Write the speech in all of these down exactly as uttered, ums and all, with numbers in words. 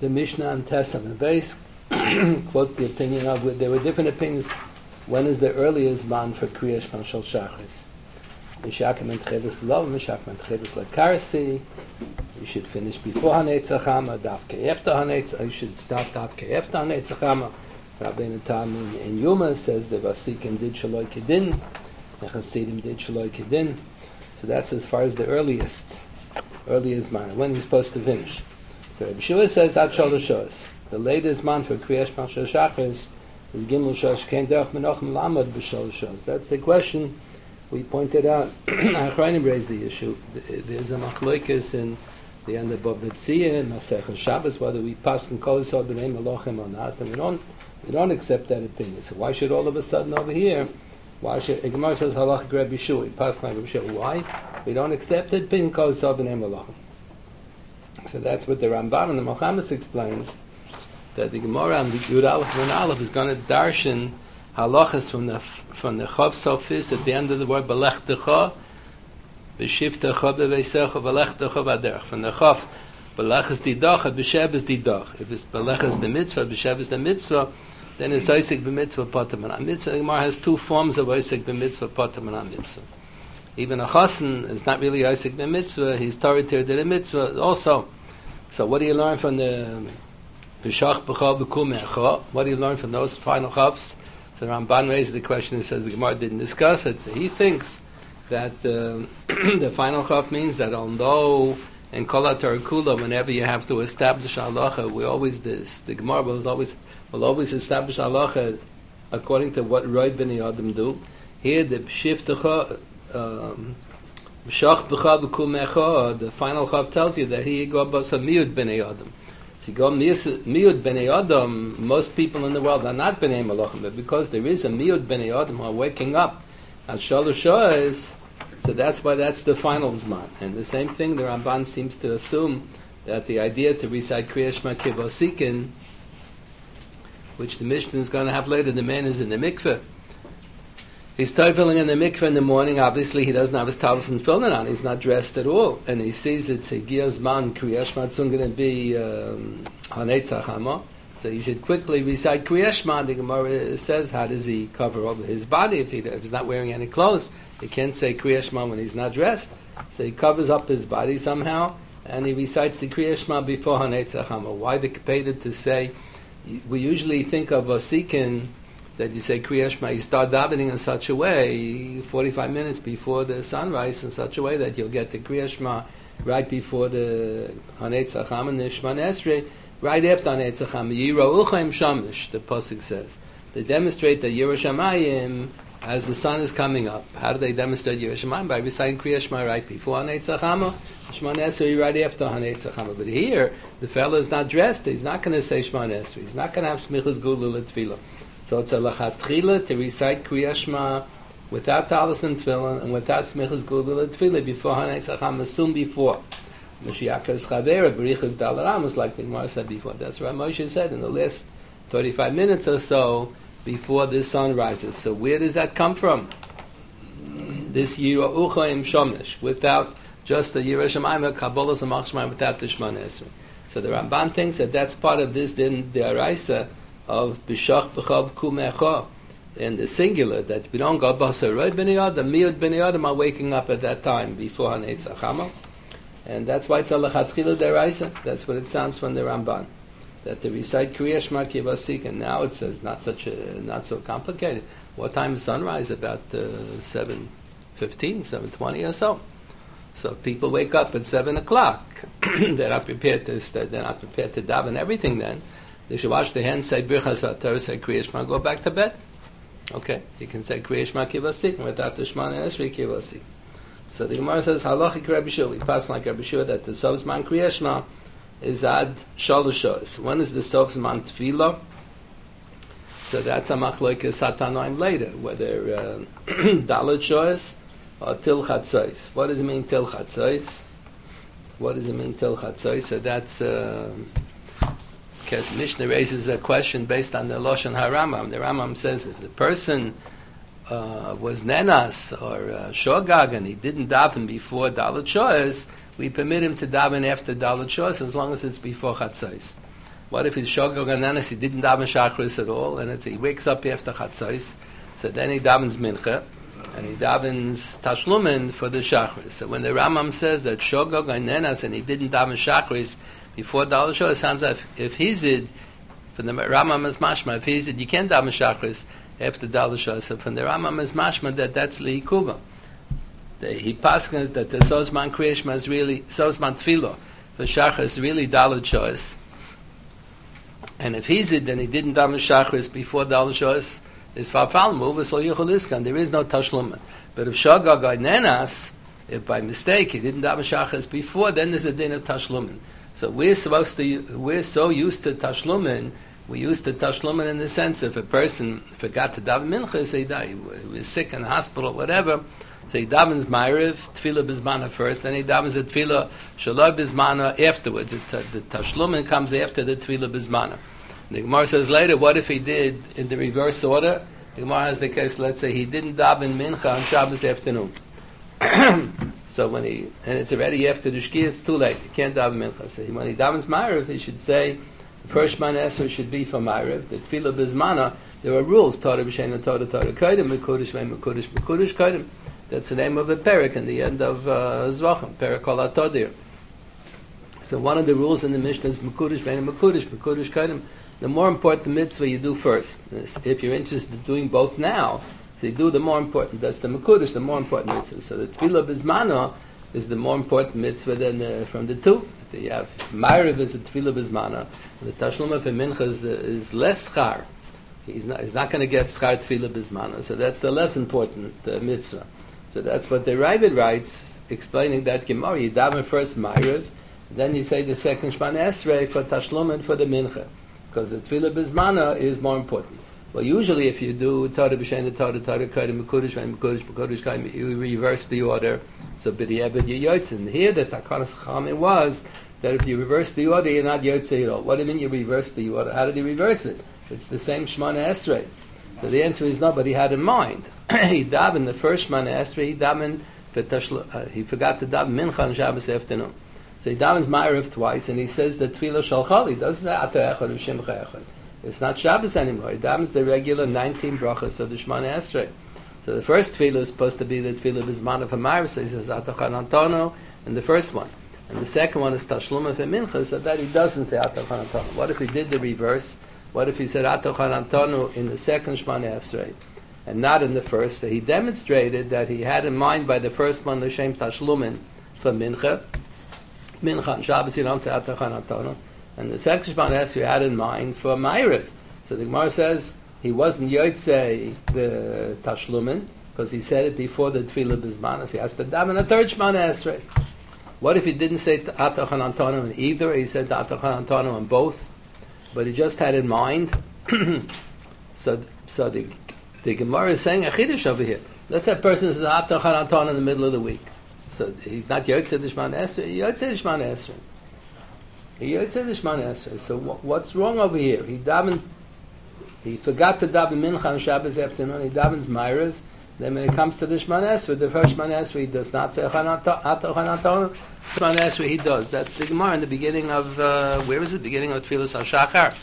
the Mishnah and Testament base quote the opinion of, there were different opinions, when is the earliest man for Kriya Shema Shel Shachris. Mishakim and Tchelis Lov, Mishakim and Tchelis Lakarsi, you should finish before Hanetzach Hama, Daf Ke'efta Hanetzach, you should start Daf Ke'efta Hanetzach Hama. Rabbeinu Tam in, in Yuma says the Vasikim did Shaloi Kedin, the Hasidim did Shaloi Kedin. So that's as far as the earliest, earliest man, when he's supposed to finish. So Rabbi Shua says Ad Shalosh Shos. The latest man for Kriya Shema Shel Shachris is Gimel Shosh Ken Derech Menachem Lamed B'Shalosh Shos. That's the question we pointed out. Achronim raised the issue. There's a machlokes in the end of Bava Metzia, Masechah Shabbos, whether we pass from Kol Yisrael B'nei Melochem or not, and we don't, we don't accept that opinion. So why should all of a sudden over here, why should, Gemara says Halach Rabbi Shua, we pass like Rabbi Shua. Why? We don't accept the opinion Kol Yisrael B'nei Melochem. So that's what the Rambam and the Mohammed explains, that the Gemara and the Yud Aleph and Aleph is going to darshan halachas from the from the Chav Sofis at the end of the word Belechtecha, B'shivtecha b'veisecha Belechtecha b'aderech. From the Chav, Belech is didach, B'shev is didach. If it's Belech is the mitzvah, B'shev is the mitzvah, then it's Isaac b'mitzvah Potem and mitzvah. The Gemara has two forms of Isaac b'mitzvah Potem and mitzvah. Even a chassan is not really Isaac b'mitzvah; he's Torah to the mitzvah also. So what do you learn from the B'shach b'cha b'kum echa? What do you learn from those final chavs? So Ramban raised the question and says the Gemara didn't discuss it. So he thinks that uh, the final chav means that although in Kol HaTorah Kula, whenever you have to establish halacha, we always this the Gemara will always will always establish halacha according to what Roy Bnei Adam do. Here the B'shivtecha B'shach b'cha b'kum echa, the final chav tells you that he go b'sa miyud Bnei Adam. So you go miyud Bnei Adam, most people in the world are not Bnei Malachim, but because there is a miyud Bnei Adam who are waking up at Shalosh Shos, so that's why that's the final Zman. And the same thing, the Ramban seems to assume that the idea to recite Kriya Shema Kivosikin, which the Mishnah is going to have later, the man is in the mikveh. He's toifeling in the mikveh in the morning. Obviously, he doesn't have his talis and tefillin on. He's not dressed at all, and he sees it's a Giyazman Kriya Shema. It's going to be Hanetzach Hama. So you should quickly recite Kriya Shema. The Gemara says, how does he cover over his body if, he, if he's not wearing any clothes? He can't say Kriya Shema when he's not dressed. So he covers up his body somehow, and he recites the Kriya Shema before Hanetzach Hama. Why the Kepeda to say? We usually think of Vasikin, that you say Kriya Shema, you start davening in such a way, forty-five minutes before the sunrise, in such a way that you'll get the Kriya Shema right before the Hanetzach Hama and the Shemona Esrei, right after Hanetzach Hama. Yira'uchaim Shamish, the Pasuk says. They demonstrate that Yirah Shamayim, as the sun is coming up. How do they demonstrate Yirah Shamayim? By reciting Kriya Shema right before Hanetzach Hama, Shemona Esrei right after Hanetzach Hama. But here, the fellow is not dressed, he's not going to say Shemona Esrei, he's not going to have Smichas Gulu L'Tfilah. So it's a lachatchila to recite Kriya Shema without talis and tefillin and without smichas gudul tefillah before Hanetzach Hama, soon before. Mashiach is chavera b'richuk dalaramos, like the Gemara said before. That's what Moshe said in the last thirty-five minutes or so before the sun rises. So where does that come from? This Yirah Uchaim Shomish, without just the Yirah Shamayim, Kabbalah Samach without the Shemona Esrei. So the Ramban thinks that that's part of this din deraisa of B'shach b'cha b'kum echa, in the singular, that we don't go Basar Roy Bnei Adam, Miyud Bnei Adam are waking up at that time before Hanetzach Hama, and that's why it's a lachatchila deraisa. That's what it sounds from the Ramban, that they recite Kriya Shema Kivasik, and now it says not such a, not so complicated. What time is sunrise? About uh, seven fifteen, seven twenty or so. So people wake up at seven o'clock. They're not prepared to. They're not prepared to daven everything then. They should wash their hands, say Birchas HaTorah, say Kriya Shema, go back to bed. Okay, you can say Kriya Shema Kivasik without the Shemona Esrei Kivasik. So the Gemara says Halachik Rabbi Shua. We pass like Rabbi Shua that the Sof Zman Kriya Shema is ad Shalosh Shos. When is the Sof Zman Tefillah? So that's a machlokes Satanoim later, whether uh, Dalet Shos or Til Chatzos. What does it mean Til Chatzos? What does it mean Til Chatzos? So that's. Uh, Because Mishnah raises a question based on the Lashon HaRambam. The Rambam says if the person uh, was Nenas or uh, Shogag and he didn't daven before Dalet Shos, we permit him to daven after Dalet Shos as long as it's before Chatzos. What if he's Shogeg Ananas, he didn't daven Shachris at all, and it's, he wakes up after Chatzos, so then he davens Mincha, and he davens Tashlumin for the Shachris. So when the Rambam says that Shogeg Ananas and he didn't daven Shachris before Dal Shah, it sounds like if, if he did, from the Rambam is mashma, if he did, you can't daven Shachris after Dal Shah. So from the Rambam is mashma that that's Liikuva. He passes that the Sozman Kriyashma is really, Sozman Tefillah for Shachris is really Dal Shahs. And if he's it, then he didn't daven Shachris before Dal Shahs, is Fafal Muvas Lo Yichol Iskan. There is no Tashlumin. But if Shogeg Nenas, if by mistake he didn't daven Shachris before, then there's a din of Tashlumin. So we're supposed to, we're so used to Tashlumin, we used to Tashlumin in the sense if a person forgot to daven Mincha, say he was sick in the hospital, whatever, so he davens Ma'ariv, Tefillah Bizmana first, then he davens the Tefillah Shaloi Bizmana afterwards. The, the Tashlumin comes after the Tefillah Bizmana. The Gemara says later, what if he did in the reverse order? The Gemara has the case, let's say he didn't daven Mincha on Shabbos afternoon. So when he, and it's already after the Shkia, it's too late. You can't daven Mincha. So when he davens Ma'ariv, he should say, the first Shemana Esrei should be for Ma'ariv. The Tefillah Bizmana, there are rules. Torah B'Shein, Torah, Torah, Kodim, Mekudesh, Mekudesh, Mekudesh, Kodim. That's the name of a perik in the end of uh, Zvachim, perik Kol HaTodir. So one of the rules in the Mishnah is Mekudesh, Mekudesh, Mekudesh, Mekudesh, Kodim. The more important mitzvah you do first. If you're interested in doing both now, so you do the more important. That's the Mekudesh, the more important mitzvah. So the Tefillah Bizmana is the more important mitzvah than uh, from the two. You have Ma'ariv is a Tefillah Bizmana. The Tashluma for Mincha is, uh, is less schar. He's not, he's not going to get schar Tefillah Bizmana. So that's the less important uh, mitzvah. So that's what the Ravid writes, explaining that Gemara. You daven first Ma'ariv, then you say the second Shemana Esrei for Tashlum and for the Mincha, because the Tefillah Bizmana is more important. Well, usually if you do Torah B'Shein, Torah, Torah, Kodim, Mekudesh, Mekudesh, Mekudesh, Kodim, you reverse the order. So b'di'eved you yotzin. Here the Takanas Chachamim was that if you reverse the order, you're not yotzei at all. What do you mean you reverse the order? How did he reverse it? It's the same Shemana Esrei. So the answer is no, but he had in mind. He davened the first Shemana Esrei, he davened the tashlo, uh, he forgot to daven Mincha on Shabbos afternoon. So he davens Ma'ariv twice, and he says the Tefillah Shalchal. He doesn't say Ata Echad V'Shimcha Echad. It's not Shabbos anymore. He davens the regular nineteen brachas of the Shemana Esrei. So the first Tefillah is supposed to be the Tefillah Bizmana for Ma'ariv, so he says Ata Echad Antono in the first one. And the second one is Tashluma for Mincha, so that he doesn't say Ata Echad Antono. What if he did the reverse? What if he said Ata Echad Antono in the second Shemana Esrei and not in the first? So he demonstrated that he had in mind by the first one L'Shem Tashlumin for Mincha. Mincha and Shabbos you don't say Ata Echad Antono. And the second Shemana Esrei had in mind for Ma'ariv. So the Gemara says he wasn't Yotzei the Tashlumin because he said it before the Tefillah Bizmana. So he has to daven a third Shemana Esrei. What if he didn't say Ata Echad Antono in either? He said Ata Echad Antono in both, but he just had in mind. so, so the the Gemara is saying a chiddush over here. Let's say a person says Ata Echad Antono in the middle of the week. So he's not Yotzei the Shemana Esrei. He Yotzei the Shemana Esrei. He Yotzei the Shemana Esrei. So wh- what's wrong over here? He davened. He forgot to daven Mincha on Shabbos afternoon. He davens Ma'ariv. Then when it comes to the Shemana Esrei, the first Shemana Esrei he does not say Ata Echad Antono. Shemana Esrei he does. That's the Gemara in the beginning of uh, where is it? Beginning of Tfilas HaShachar.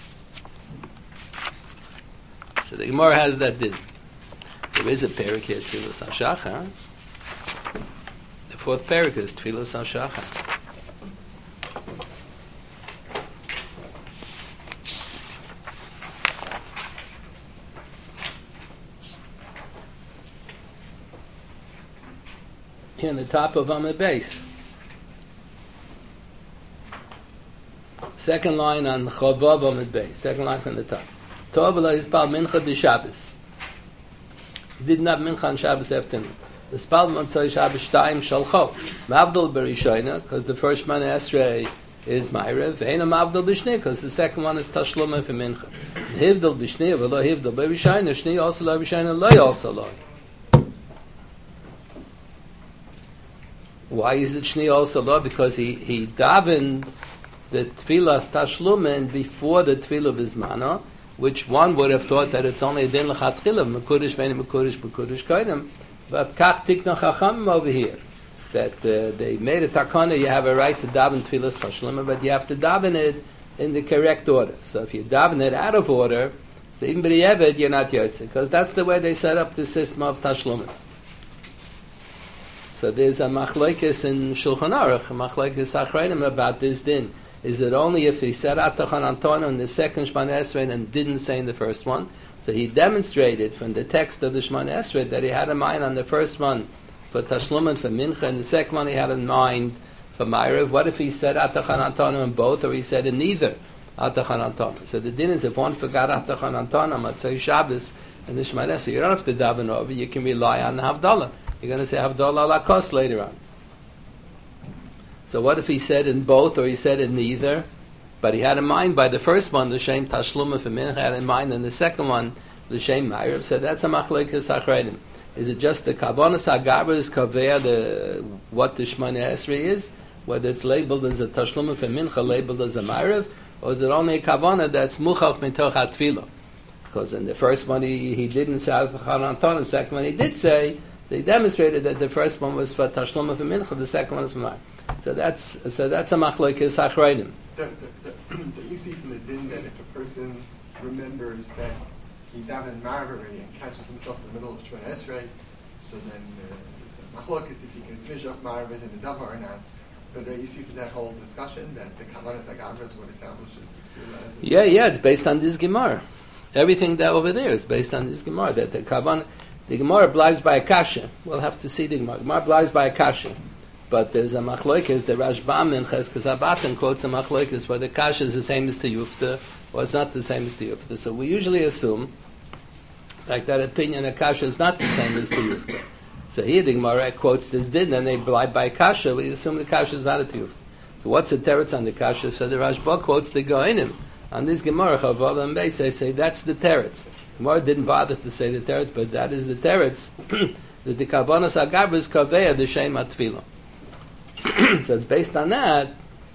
So the Gemara has that din. There is a parak here, Tfilas HaShachar. The fourth parak is Tfilas HaShachar. Here on the top of Amud Beis. Second line on Chavav Amud Beis. Second line from the top. Tov lo yispal mincha b'Shabbos. He didn't have mincha on Shabbos afternoon. Yispal motzei Shabbos shtayim shalcho. Mavdol b'Rishona, because the first Shemana Esrei is Ma'ariv. Ve'ena mavdol b'Shnei, because the second one is Tashluma for mincha. Hivdol b'Shnei, v'lo hivdol b'Rishona. Shnei also lo Rishona, lo also lo. Why is it Shnei also lo? Because he, he davened the Tfilas Tashlumin before the Tfilah Bizmana, which one would have thought that it's only a din l'chatchila, Mekudesh, V'eni Mekudesh, Mekudesh Kodim. But Kach Tikna Chachamim over here, that uh, they made a takana, you have a right to daven Tfilas Tashlumin, but you have to daven it in the correct order. So if you daven it out of order, so even by the Eved, you're not Yotze, because that's the way they set up the system of Tashlumin. So there's a machlokes in Shulchan Aruch, a machlokes Achreinim about this din. Is it only if he said Atachan Anton in the second Shemana Esrei and didn't say in the first one? So he demonstrated from the text of the Shemana Esrei that he had in mind on the first one for Tashlumin, for Mincha, and the second one he had in mind for Ma'ariv. What if he said Atachan Anton in both, or he said in neither Atachan Anton? So the din is if one forgot Atachan Anton on Matzai Shabbos in the Shemana Esrei, you don't have to daven over, you can rely on the Havdalah. You're going to say Havdalah ala kos later on. So what if he said in both, or he said in neither, but he had in mind by the first one, the Shem Tashluma for Mincha, had in mind, and the second one, the Shem Ma'ariv, so that's a machlokes Achreinim. Is it just the Kavanas HaGabras Kaveh, the what the Shemana Esrei is, whether it's labeled as a Tashluma for Mincha, labeled as a Ma'ariv, or is it only a Kavana that's Muchach Mitoch HaTfilah? Because in the first one he, he didn't say Atachan Anton, the second one he did say. They demonstrated that the first one was for Tashluma for Mincha, the second one was for Ma'ariv. So that's so that's a machlokes Achreinim. That you see from the din that if a person remembers that he davened Ma'ariv already and catches himself in the middle of Shemana Esrei, so then uh, machlokes if he can finish off Ma'ariv as in the davar or not. But uh, you see from that whole discussion that the Kavanas HaGavra is what establishes the Yeah, yeah, it's based on this Gemara. Everything that over there is based on this Gemara. That the Kavan, the Gemara obliges by a kasha. We'll have to see the Gemara. Gemara obliges by a kasha. But there's a machlokes, the Rashbam in Cheskes Abatim quotes a machlokes where the kasha is the same as Tiyufta, or it's not the same as Tiyufta. So we usually assume, like that opinion, a kasha is not the same as Tiyufta. So here the Gemara quotes this din, and they oblige by kasha, we assume the kasha is not a Tiyufta. So what's the teretz on the kasha? So the Rashba quotes the Goinim. On this Gemara, Chavav and Beis, they say that's the teretz. Gemara didn't bother to say the teretz, but that is the teretz, that the Kavanas HaGavra is Kaveh, the Shem HaTfilah. So it's based on that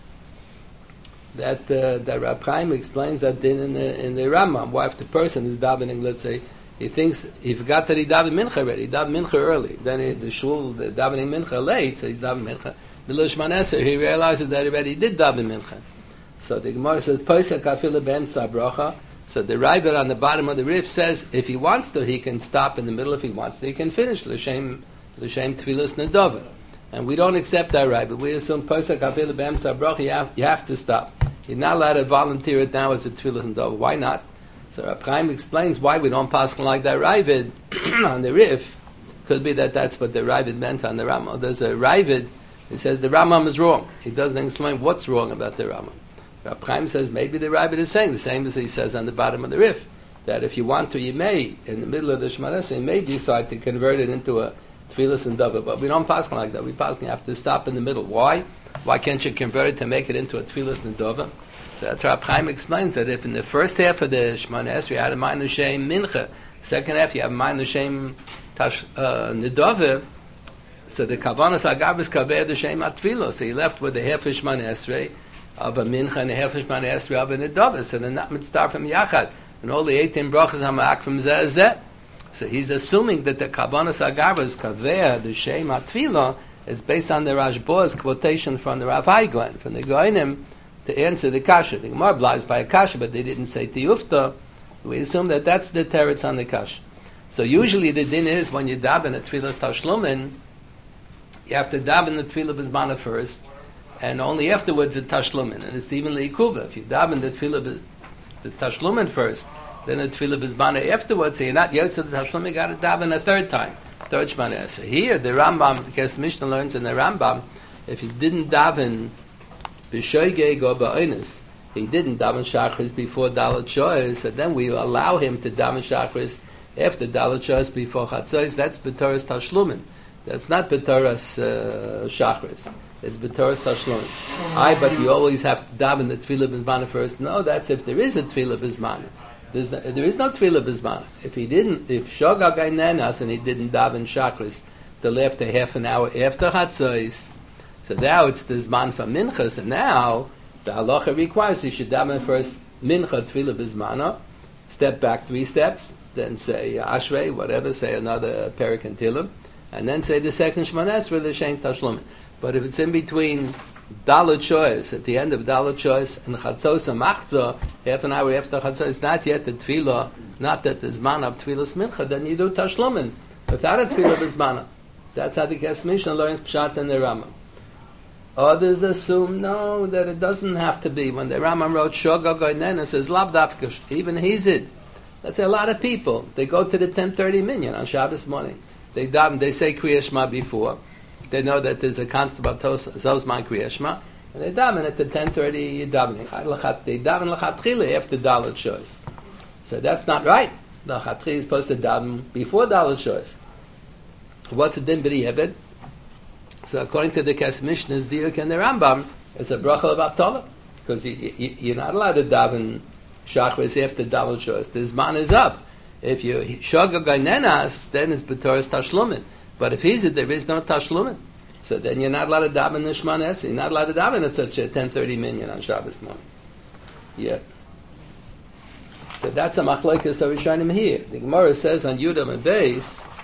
that uh, that Rab Chaim explains that din in the, in the Rambam. Why if the person is davening, let's say, he thinks he forgot that he davened mincha already. He davened mincha early. Then he, the shul the davening mincha late, so he's davening mincha. The Shemana Esrei, he realizes that he already did daven mincha. So the Gemara says Posek Afila be'emtza bracha. So the Ravid on the bottom of the Rif says if he wants to, he can stop in the middle. If he wants to, he can finish l'shem l'shem tfilas nedavar. And we don't accept that right, but we assume Pesach Afil B'Emtza Bracha, you have, you have to stop. You're not allowed to volunteer it now as a Tfilas and Dova. Why not? So Rab Chaim explains why we don't pass like that Ravid on the Rif. Could be that that's what the Ravid meant on the Rambam. There's a Ravid who says the Rambam is wrong. He doesn't explain what's wrong about the Rambam. Rab Chaim says maybe the Ravid is saying the same as he says on the bottom of the Rif, that if you want to, you may, in the middle of the Shemana Esrei, you may decide to convert it into a Tfilas and Dava, but we don't pass like that. We pass you have to stop in the middle. Why? Why can't you convert it to make it into a Tfilas and Dava? So that's Rab Chaim explains that if in the first half of the Shemana Esrei you had a mind Shem Mincha, second half you have a mind Shem Tash Nedava, so the Kavanas HaGavra is Kaveh the Shem Atfilah. So you left with the half of Shemana Esrei of a Mincha and the half of Shemana Esrei of a Nedava. So they're not mitzvah from Yachad, and all the eighteen brachas hamak from Zeh Zeh. So he's assuming that the Kavanas HaGavra, Kaveh, the Shem HaTfilah, is based on the Rashba's quotation from the Rav Haiglan, from the Goinim, to answer the Kasha. The Gemara obliges by a Kasha, but they didn't say Tiyufta. We assume that that's the teretz on the Kasha. So usually the din is when you daven a Tfilas Tashlumin, you have to daven the Tfilah B'zmana first, and only afterwards the Tashlumin. And it's even the Ikuva. If you daven the Tfilah the Tashlumin first, then the Tfilah B'zmana afterwards, so you're not yet to the Tashlumin, you got to daven a third time, third Shemana Esrei. Here, the Rambam, because Mishnah learns in the Rambam, if he didn't daven B'shoigeg or Ba'onis, he didn't daven Shachris before Dalet Shoyes, so then we allow him to daven Shachris after Dalet Shoyes before Chatzos. That's B'toras Tashlumin. That's not B'toras uh, Shachris. It's B'toras Tashlumin. Aye, but you always have to daven the Tfilah B'zmana first. No, that's if there is a Tfilah B'zmana. There's no, there is no Tfilah B'zmana. If he didn't, if Shogag Nenas and he didn't daven Shachris till after half an hour after Chatzos, so now it's the Zman for Minchas, and now the halacha requires you should daven first Mincha Tfilah B'zmana, step back three steps, then say Ashrei, whatever, say another Perik and Tilim, and then say the second Shemana Esrei, the Shem Tashlumin. But if it's in between Dalet Shoes, at the end of Dalet Shoes, and Chatzos Machzor, half an hour after Chatzos, not yet the Tefillah, not that the Zman of Tefillah's Mincha, then you do Tashlumin, without a Tefillah B'Zmana. That's how the Kes Mishnah learns Pshat and the Rambam. Others assume, no, that it doesn't have to be. When the Rambam wrote Shogag Oinen, it says, Lav Dafka, even Hizid. That's a lot of people. They go to the ten thirty minyan on Shabbos morning. They daven, they say Kriya Shema before. They know that there's a concept of Zosman Kriya Shema. And they daven at the ten thirty davening. They daven L'chatchila after Dalet Shoes. So that's not right. The L'chatchila is supposed to daven before Dalet Shoes. What's the din b'di'evet? So according to the Kes Mishnah's Diuk and the Rambam, it's a bracha of Avtola. Because you, you, you're not allowed to daven Shachris after Dalet Shoes. The Zman is up. If you Shogag Nenas, then it's B'toras Tashlumin. But if he's it, there is no Tashlumin. So then you're not allowed to daven Nishman Es. You're not allowed to daven at such a ten thirty minyan on Shabbos morning. Yeah. So that's a machlokes of Rishonim here. The Gemara says on Yudam and Beis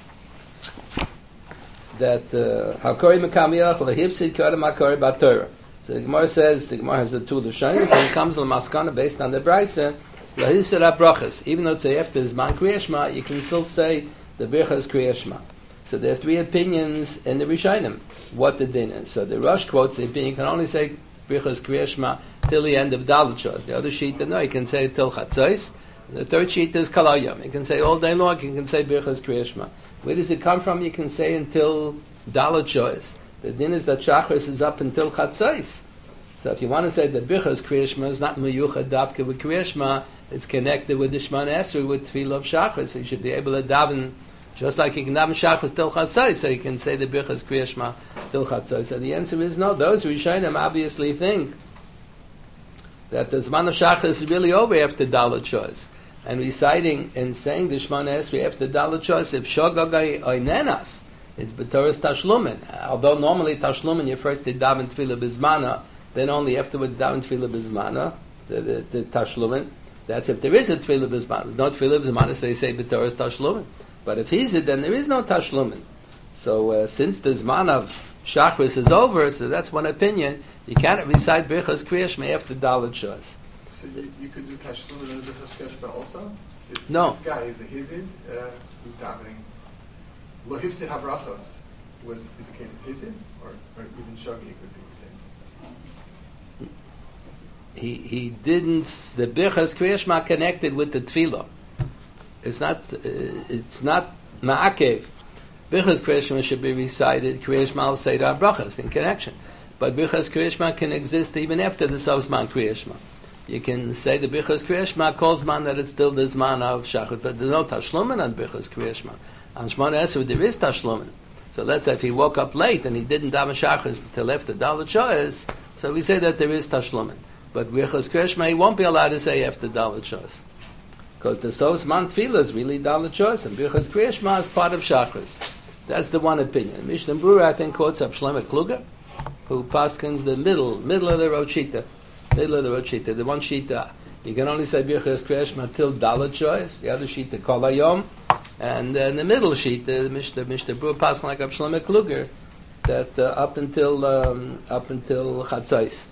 that Hakori Mekamiach Lehipsid Kodem Hakori B'Torah. So the Gemara says, the Gemara has the two Lashonis, and it comes to the Maskana based on the Brisa, Lahisera Brachas. Even though it's after Zman Kriya Shema, you can still say the Birchas Kriya Shema. So there are three opinions in the Rishonim, what the din is. So the Rosh quotes the opinion, you can only say Birchas Kriya Shema till the end of Dalet Shoes. The other sheet, no, you can say it till Chatzos. The third sheet is Kol Hayom. You can say all day long, you can say Birchas Kriya Shema. Where does it come from? You can say until Dalet Shoes. The din is that Shachris is up until Chatzos. So if you want to say that Birchas Kriya Shema is not Meyuchad Davka with Kriya Shema, it's connected with the Shemana Esrei with Tefillah of Shachris. So you should be able to daven just like you can daven Shachris till Chatzos. So you can say the Birchas Kriya Shema till Chatzos. So the answer is no. Those Rishonim obviously think that the Zman of Shachris is really over after Dalet Shoes. And reciting and saying the Shemana Esrei after Dalet Shoes, if Shogag Oinenas, it's B'toras Tashlumin. Although normally Tashlumin, you first did daven Tefillah B'Zmana, then only afterwards daven Tefillah B'Zmana, the, the, the Tashlumin. That's if there is a Tefillah B'Zmana. There's no Tefillah B'Zmana, so they say B'toras Tashlumin. But if he's it, then there is no Tashlumin. So uh, since the Zman of Shachris is over, so that's one opinion, you can't recite Birchas Kriya Shema after Dalet Shoes. So you, you could do Tashlumin and Birchas Kriya Shema also? If No. This guy is a Hizid uh, who's davening. Lo Hifsid HaBrachos was is a case of Hizid, or, or even Shogi could do the same. He he didn't. The Birchas Kriya Shema connected with the Tefillah. It's not. Uh, it's not Ma'akev. Birchas Kriya Shema should be recited. Kriya Shema will say the Brachas in connection. But Birchas Kriya Shema can exist even after the Zman Kriya Shema. You can say the Birchas Kriya Shema calls man that it's still the Zman of Shachrit, but there's no Tashlumin on Birchas Kriya Shema. On Shemona Esrei there is Tashlumin. So let's say if he woke up late and he didn't daven Shachris until after Dalet Shoes, so we say that there is Tashlumin. But Birchas Kriya Shema he won't be allowed to say after Dalet Shoes. Because the Zman Tefillah is really Dalet Shoes, and Birchas Kriya Shema is part of Shachris. That's the one opinion. Mishnah Brura, I think, quotes up Shlomo Kluger, who paskins the middle, middle of the road shita, middle of the road shita, the one shita. You can only say Birchas Kriya Shema till Dalet Shoes, the other shita Kol Hayom, and uh, in the middle sheet, the Mishnah Mishnah Brura paskin like up Shlomo Kluger, that uh, up until um, up until Chatzos,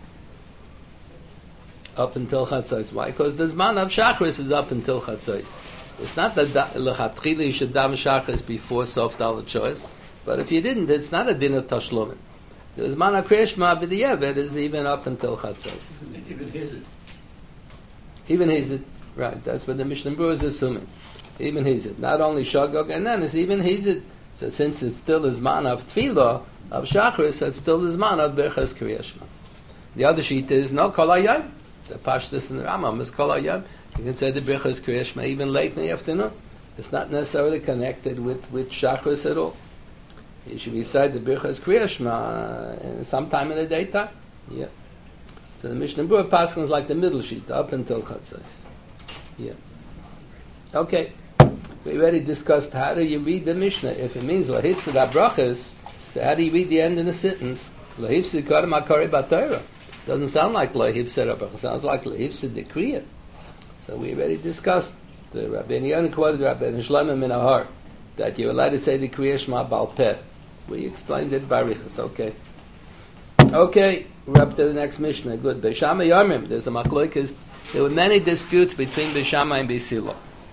up until Chatzos. Why? Because the Zman of Shachris is up until Chatzos. It's not that lechatchila you should daven Shachris before Sof Dalet Shoes, but if you didn't, it's not a din of Tashlumin. The Zman of Kriya Shema b'di'evet is even up until Chatzos. Even Hizid. Even Hizid, right? That's what the Mishnah Brura is assuming. Even Hizid, not only Shogog, and then it's even Hizid. So since it's still the Zman of Tefillah of Shachris, it's still the Zman of Birchas Kriya Shema. The other sheet is no Kol Hayom. The Pashtus and the Rambam is Kol Hayom. You can say the Birchas Kriya Shema even late in the afternoon. It's not necessarily connected with, with Shachris at all. You should recite the Birchas Kriya Shema sometime in the daytime. Yeah. So the Mishnah Brura passes like the middle sheet, up until Chatzos. Yeah. Okay. We already discussed how do you read the Mishnah. If it means Lahipsid HaBrachas, so how do you read the end of the sentence? Lahipsid Kodem HaKori B'Torah. Doesn't sound like Lahipsid HaBrachas. It sounds like Lahipsid the Kriya. So we already discussed. The Rabbeinu Yonah quoted Rabbeinu Shlomo min Ahar that you're allowed to say the Kriya Shema Baal Peh. We explained it Barichas. Okay. Okay. We're up to the next Mishnah. Good. Beishamai Yomrim. There's a machlokes. There were many disputes between Beishamai and Beisilo.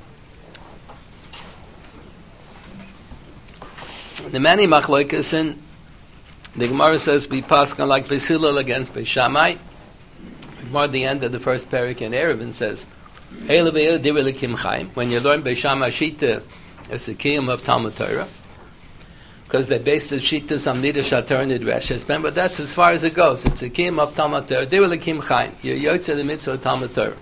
The many machlokes, and the Gemara says we pass on like Beisilo against Beishamai. The Gemara at the end of the first parak in Eruvin says, when you learn Beishamai Shita, it's the kiyum of Talmud Torah, because they based the Shitas on Midrash HaTorah Nidreshes. But that's as far as it goes. It's a kiyum of Talmud Torah. They were the kiyum chaim. You're yotze the mitzvah of Talmud Torah.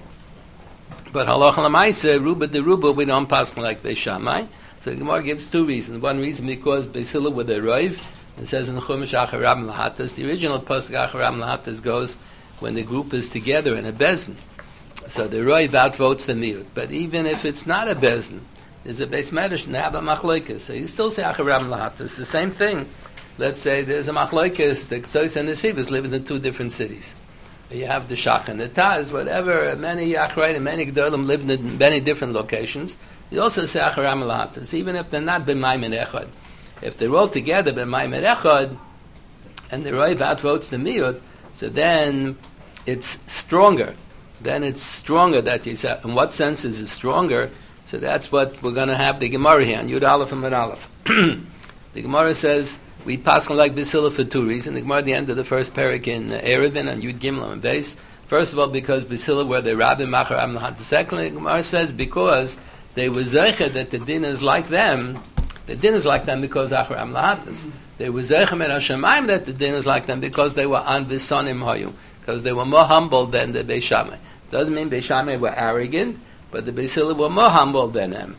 But halacha l'maaseh, ruba de ruba, we don't pass like Beishamai. So the Gemara gives two reasons. One reason because Beisilo with a roiv, it says in Chumash Acharam Lahatas, the original pasuk Acharam Lahatas goes when the group is together in a bezin. So the roiv outvotes the miut. But even if it's not a bezin, there's a beis medrash and they have a machlokes. So you still say Acharam Lahatas. It's the same thing. Let's say there's a machlokes, the Ksois and the Sivas live in two different cities. You have the Shach and the Taz, whatever, many Achrayim and many Gdolim live in many different locations. You also say Acharam Lahatas, even if they're not b'mayim echad. If they're all together b'mayim echad, and the roiv outvotes the miut, so then it's stronger. Then it's stronger that you say. In what sense is it stronger? So that's what we're going to have the Gemara here on Yud Aleph and Mud Aleph. The Gemara says we pass on like Beisilo for two reasons. The Gemara at the end of the first parak in uh, Eruvin and Yud Gimel and Beis. First of all, because Beisilo were the Rabbi Machar Amlahat. Secondly, the Gemara says because they were zeicher that the din is like them. The din is like them because Achar Amlahatas. They were zeicher and Hashemayim that the din is like them because they were an Visonim Hayu, because they were more humble than the Beishamai. Doesn't mean Beishamai were arrogant, but the Beisilo were more humble than them.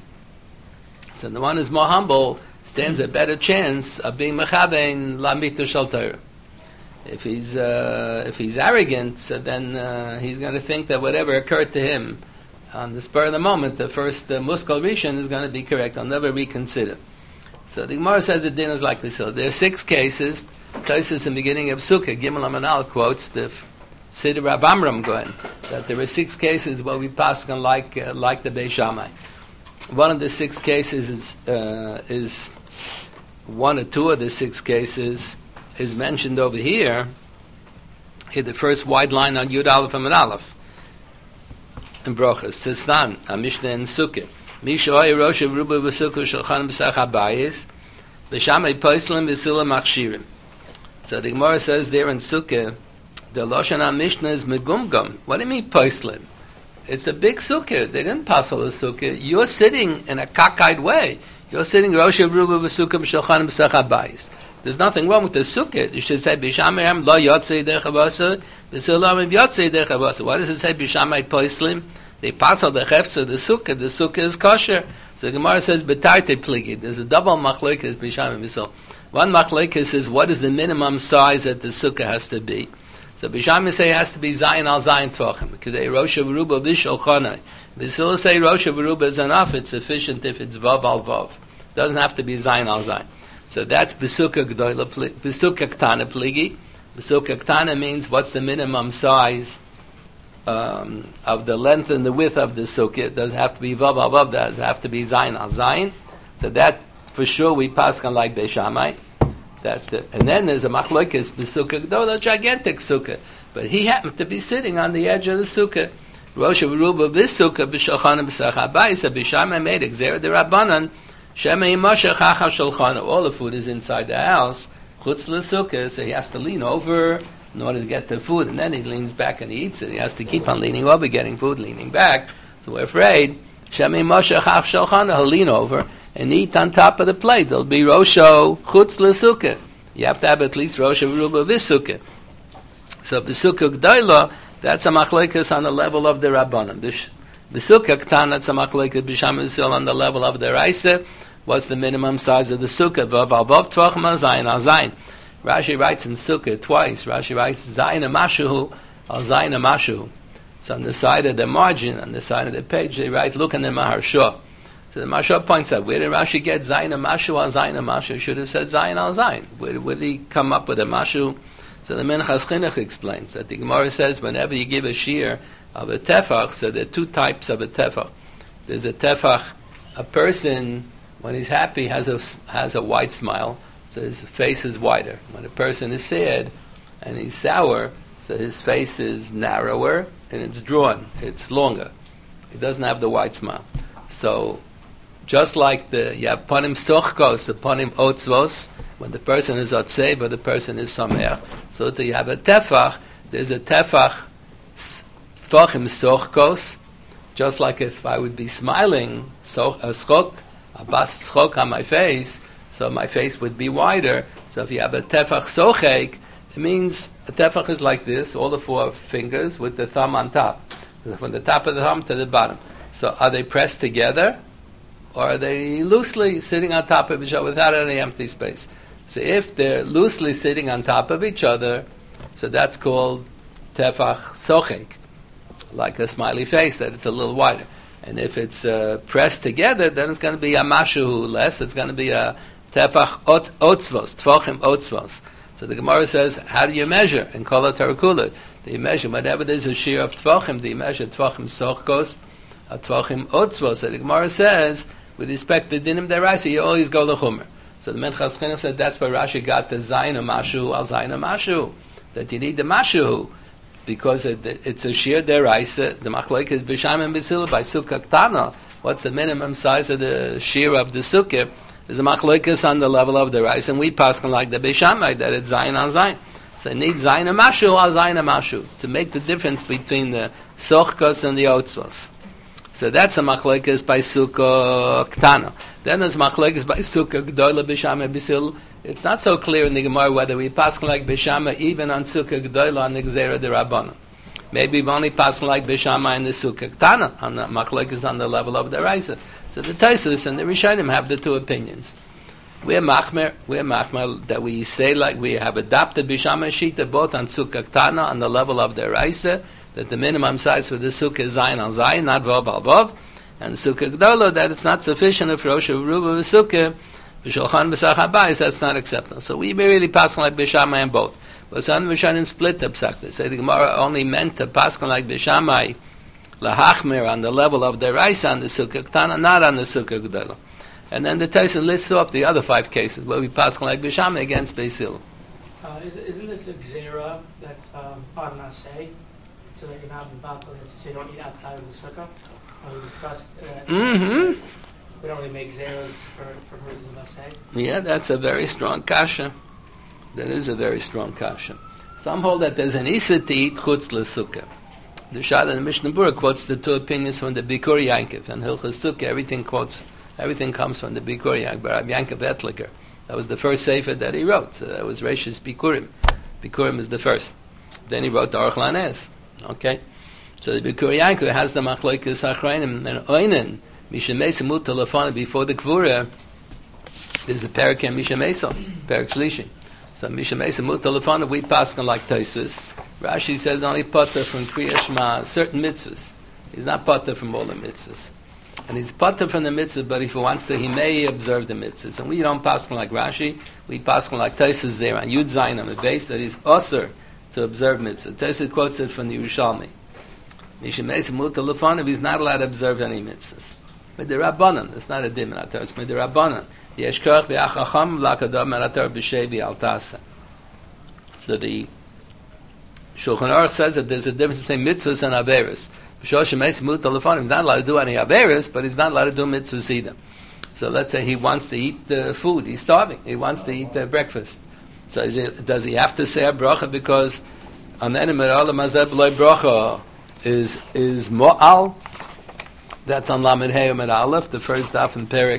So the one who's more humble stands a better chance of being mechavein lamitu shel Torah. If he's uh, if he's arrogant, so then uh, he's going to think that whatever occurred to him on the spur of the moment, the first uh, muskal rishon is going to be correct. I'll never reconsider. So the Gemara says the din is like this. So there are six cases. Tosfos in the beginning of Sukkah, Gimel Amanal quotes the Siddur Rab Amram going that there are six cases where we pass on like uh, like the Beis Shammai. One of the six cases is, uh, is one or two of the six cases is mentioned over here in the first wide line on Yud Aleph and Aleph in Brochas. Tzistan, a Mishnah in Sukkah. Misha oy rosh ruba v'sukkah shulchan b'sach habayis v'shamay poislim v'sila machshirim. So the Gemara says there in Sukkah, the Lashon HaMishnah is megumgum. What do you mean poislim? It's a big sukkah. They didn't passel a sukkah. You're sitting in a cockeyed way. You're sitting rosh ruba v'sukkah b'shulchan b'sach habayis. There's nothing wrong with the sukkah. You should say b'shamayim lo yotzei dechavasa v'silam yotzei dechavasa. Why does it say b'shamay poislim? They pass on the chefza, the sukkah. The sukkah is kosher. So the Gemara says betarte pligi. There's a double machlokes b'shamay v'sil. One machlokes is what is the minimum size that the sukkah has to be. So b'shamay say it has to be zayin al zayin tvachim because they rosh v'ruba v'shulchanai. V'sil say rosh v'ruba is enough. It's sufficient if it's vav al vav. Doesn't have to be zayin al zayin. So that's Besukah Gdoila, Besukah Ktana Pligi. Besukah Ktana means what's the minimum size um, of the length and the width of the sukkah. It doesn't have to be Vav Al Vav, does have to be Zayin Al Zayin. So that for sure we pass on like Beis Shammai. That, uh, and then there's a Machlokes Besukah Gdoila, gigantic sukkah. But he happened to be sitting on the edge of the sukkah. Rosh V'ruba V'sukkah B'shochanah B'sach Habayis, so Beis Shammai made Gzera de Rabbanan. All the food is inside the house. Chutz l'sukkah, so he has to lean over in order to get the food, and then he leans back and he eats it. He has to keep on leaning over, getting food, leaning back. So we're afraid. He'll lean over and eat on top of the plate. There'll be rosho chutz l'sukkah. You have to have at least rosho v'ruba v'sukkah. So b'sukkah g'dayla, that's a machlekes on the level of the Rabbanim. B'sukkah k'tan, that's a machlekes b'sham on the level of the Raisa. What's the minimum size of the sukkah? Vav al vav tvach ma zayin al zayin. Rashi writes in sukkah twice. Rashi writes zayin amashuhu al zayin amashuhu. So on the side of the margin, on the side of the page, they write look in the Maharsha. So the Maharsha points out where did Rashi get zayin amashu al zayin amashu? Should have said zayin al zayin. Where, where did he come up with a mashu? So the Minchas Chinuch explains that the Gemara says whenever you give a shear of a tefach, so there are two types of a tefach. There's a tefach, a person when he's happy, has a has a white smile, so his face is whiter. When a person is sad and he's sour, So his face is narrower and it's drawn, it's longer. He doesn't have the wide smile. So just like the you have panim sochkos, the panim otzvos, when the person is otzei, but the person is sameach. So that you have a tefach, there's a tefach tefachim sochkos, just like if I would be smiling, so a schok, a bas schok on my face, so my face would be wider. So if you have a tefach sochek, it means a tefach is like this, all the four fingers with the thumb on top, from the top of the thumb to the bottom. So are they pressed together, or are they loosely sitting on top of each other without any empty space? So if they're loosely sitting on top of each other, so that's called tefach sochek, like a smiley face, that it's a little wider. And if it's uh, pressed together, then it's going to be a mashu less. It's going to be a tefach ot, otzvos, tefachim otzvos. So the Gemara says, how do you measure? In Kol HaTarakula, do you measure whenever there's a shear of tefachim? Do you measure tefachim sochkos, a tefachim otzvos? So the Gemara says, with respect to dinim deraisa, you always go lechumer. So the Menchas Chinuch said that's where Rashi got the zayin mashu al zayin mashu, that you need the mashu, because it, it's a shear deraisa. The machlokes is b'sham and b'sil by sukkah ktana. What's the minimum size of the shear of the sukkah? There's a machlokes on the level of the rice, and we pass on like the Beishamai, that it's zayin on zayin. So it needs zayin mashu al zayin mashu to make the difference between the sochkos and the otzvos. So that's a machlokes by sukkah ktana. Then there's machlokes by sukkah gdola b'sham b'sil. It's not so clear in the Gemara whether we pass like b'shama even on sukkah gdola on the gzera derabbanan. Maybe we only pass like b'shama in the sukkah ktana, on the machlokes on the level of the rice. So the Tosfos and the Rishonim have the two opinions. We're machmer, we're machmer that we say like we have adopted b'shama shita both on sukkah ktana on the level of the raisa, that the minimum size for the sukkah is zayin al zayin, not vav al vav, and sukkah gdola that it's not sufficient if Rosh Ruba sukkah b'shulchan b'sach habayis, that's not acceptable. So we really pass like b'shama in both. But some Rishonim split the psak. They say the Gemara only meant to pass like b'shama lahachmir on the level of the rice on the sukkah ktana, not on the sukkah gdola. And then the Tosfos lists up the other five cases where we pass like b'shama against Beis Hillel. Uh, is, isn't this a gzera that's um, parnaseh, so that you're not so you don't eat outside of the sukkah? Uh, we discussed. Uh, mm-hmm. We don't really make gzeras for for purposes of maseh. Yeah, that's a very strong kasha. That is a very strong kasha. Some hold that there's an isa to eat chutz l'sukkah. The Shad and the Mishnah Berurah quotes the two opinions from the Bikur Yankiv and Hilchos Sukkah. Everything quotes, everything comes from the Bikur Yankiv. Rabbi Yankiv Etliker, that was the first sefer that he wrote. So that was Reishis Bikurim. Bikurim is the first. Then he wrote the Aruch LaNes. Okay, so the Bikur Yankiv has the machlokes achrayim and oinen mishem meisa mut telefona before the kvura. There's a parak in mishem meisa, parak shlishi. So mishem meisa mut telefona we pass on like Tosfos. Rashi says only potter from Kriya Shema, certain mitzvahs. He's not potter from all the mitzvahs. And he's potter from the mitzvahs, but if he wants to, he may observe the mitzvahs. And we don't pass like Rashi, we pass like Tosfos there on Yud Zayin on the base that he's osur to observe mitzvahs. Tosfos quotes it from the Yerushalmi. Mishim Meis Muta Lefonav, he's not allowed to observe any mitzvahs. With the Rabbanan, it's not a dim in it's with the Rabbanan. Yesh koch b'achacham l'akadam meratar b'shei al tasa. So the Shulchan Aruch says that there's a difference between mitzvahs and averis. B'shoshem Meis Muta Lefonav, he's not allowed to do any averis, but he's not allowed to do mitzvahs either. So let's say he wants to eat the food, he's starving, he wants to eat the breakfast. So is it, does he have to say a bracha because Amen Merala Mazeb Loi Bracha is is Mo'al? That's on Lamed Hey Amid Aleph, the first daf in Perik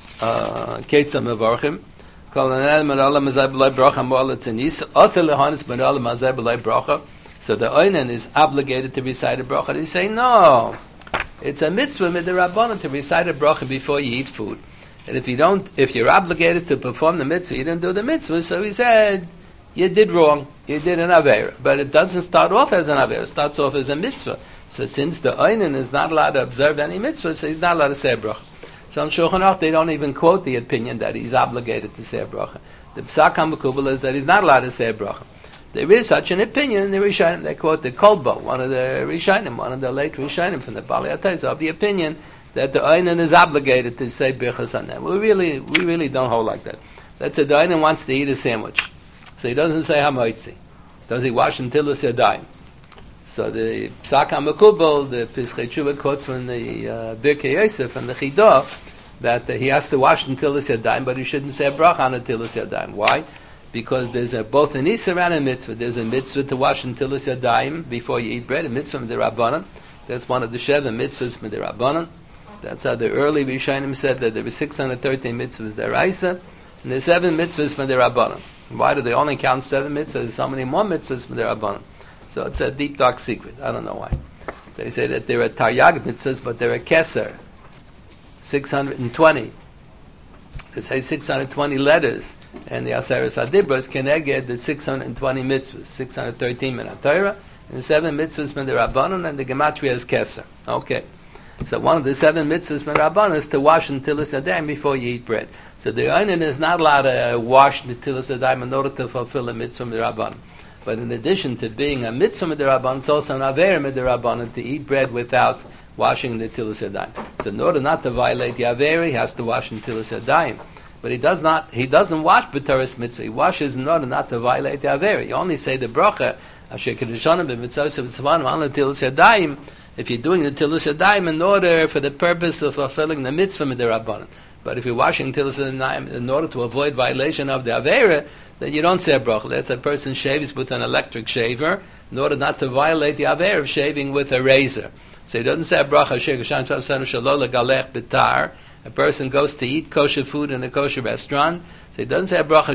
Ketzah Mevorchim. Kol Amen Merala Mazeb Loi Bracha Mo'al Etzinis Ose Lehanis Merala Mazeb Loi Bracha. So the Oinen is obligated to recite a bracha. They say no, it's a mitzvah midrabanan to recite a bracha before you eat food. And if you don't, if you're obligated to perform the mitzvah, you didn't do the mitzvah. So he said, you did wrong. You did an aver. But it doesn't start off as an aver. It starts off as a mitzvah. So since the Oinen is not allowed to observe any mitzvah, so he's not allowed to say a bracha. So in Shulchan Aruch, they don't even quote the opinion that he's obligated to say a bracha. The Psak HaMekubal is that he's not allowed to say a bracha. There is such an opinion in the Rishonim. They quote the Kolbo, one of the Rishonim, one of the late Rishonim from the Bali Atayz, of the opinion that the Oinen is obligated to say Birchas Hanem. We really, we really don't hold like that. Let's say the Oinen wants to eat a sandwich, so he doesn't say Hamoitzi. Does he wash until the Yadayim? So the Psak HaMekubal, the Pischei Tshuva quotes from the uh, Birkei Yosef and the Chidah that uh, he has to wash until the Yadayim, but he shouldn't say a bracha on until the Yadayim. Why? Because there's a, both an Isser and a mitzvah. There's a mitzvah to wash until the Yadayim before you eat bread, a mitzvah M'derabbanan. That's one of the Sheva mitzvahs M'derabbanan. That's how the early Rishonim said that there were six hundred thirteen mitzvahs deraisa, and there's seven mitzvahs M'derabbanan. Why do they only count seven mitzvahs? There's so many more mitzvahs M'derabbanan. So it's a deep, dark secret. I don't know why. They say that there are Taryag mitzvahs, but there are Keser, six hundred twenty. They say six hundred twenty letters, and the Aseres HaDibros can negate the six hundred twenty mitzvahs, six hundred thirteen min HaTorah, and seven mitzvahs min Rabbanon, and the Gematria is Keser. Okay. So one of the seven mitzvahs min Rabbanon is to wash until it's a day before you eat bread. So the Oinen is not allowed to wash until it's a day in order to fulfill a mitzvah min Rabbanon. But in addition to being a mitzvah midrabanan, it's also an aver midrabanan to eat bread without washing the tilas yadayim. So in order not to violate the aver, he has to wash in tilas yadayim. But he does not. He doesn't wash b'toras mitzvah. He washes in order not to violate the aver. You only say the bracha asher kedushanim b'mitzvos v'tzvanim on the tilas yadayim if you're doing the tilas yadayim in order for the purpose of fulfilling the mitzvah midrabanan. But if you're washing tilas yadayim in order to avoid violation of the aver, then you don't say a bracha. That's a person shaves with an electric shaver in order not to violate the aver of shaving with a razor. So he doesn't say a bracha. A person goes to eat kosher food in a kosher restaurant. So he doesn't say a bracha.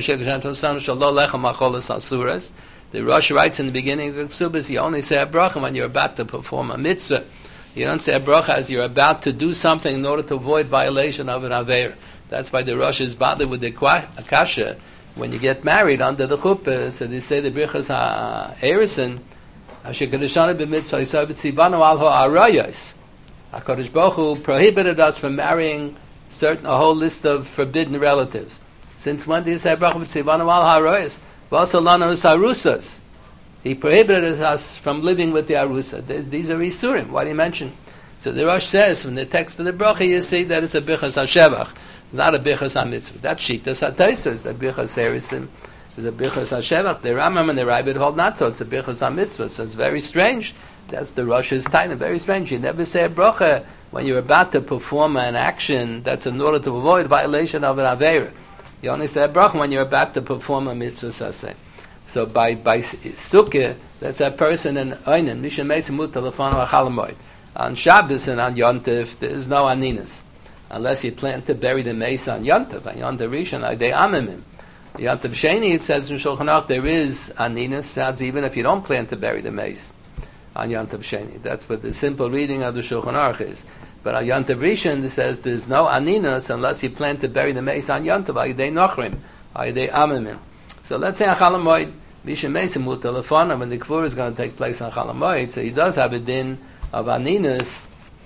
The Rosh writes in the beginning of the Ksubas, you only say a bracha when you're about to perform a mitzvah. You don't say a bracha as you're about to do something in order to avoid violation of an aver. That's why the Rosh is bothered with the akasha. When you get married under the chuppah, so they say the brichas ha'erison, asher kedeshana b'mitzvah yisrael b'tzivanu al ha'arayos. HaKadosh Baruch Hu prohibited us from marrying certain a whole list of forbidden relatives. Since when do you say bracha b'tzivanu al ha'arayos? V'asa lana harusas. He prohibited us from living with the arusa. These are isurim. Why do you mention? So the Rosh says from the text of the bracha, you see that it's a brichas ha'shevach. Not a bichas ha-mitzvah. That's shitas ha-taisos. The bichas herisim is a bichas ha-shevach. The Rambam and the Rabbit hold not so. It's a bichas ha-mitzvah. So it's very strange. That's the Rosh's taina. Very strange. You never say a bracha when you're about to perform an action that's in order to avoid violation of an aveira. You only say a bracha when you're about to perform a mitzvah saseh. So by by sukkah, that's a person in oinen. Misha meisa muta lefanu achalamoid. On Shabbos and on Yontif, there is no aninas. Unless you plan to bury the mace on Yontav, on Yontav Rishon, like they amimim. Yontav Sheni, it says in Shulchan Aruch, there is aninas, sounds even if you don't plan to bury the mace on Yontav Sheni. That's what the simple reading of the Shulchan Aruch is. But on Yontav Rishon, it says there's no aninas unless you plan to bury the mace on Yontav, like they nochrim, like they amimim. So let's say on Chalamoid, Misha Meisa Muta Lefana, when the Kvur is going to take place on Chalamoid, so he does have a din of aninas.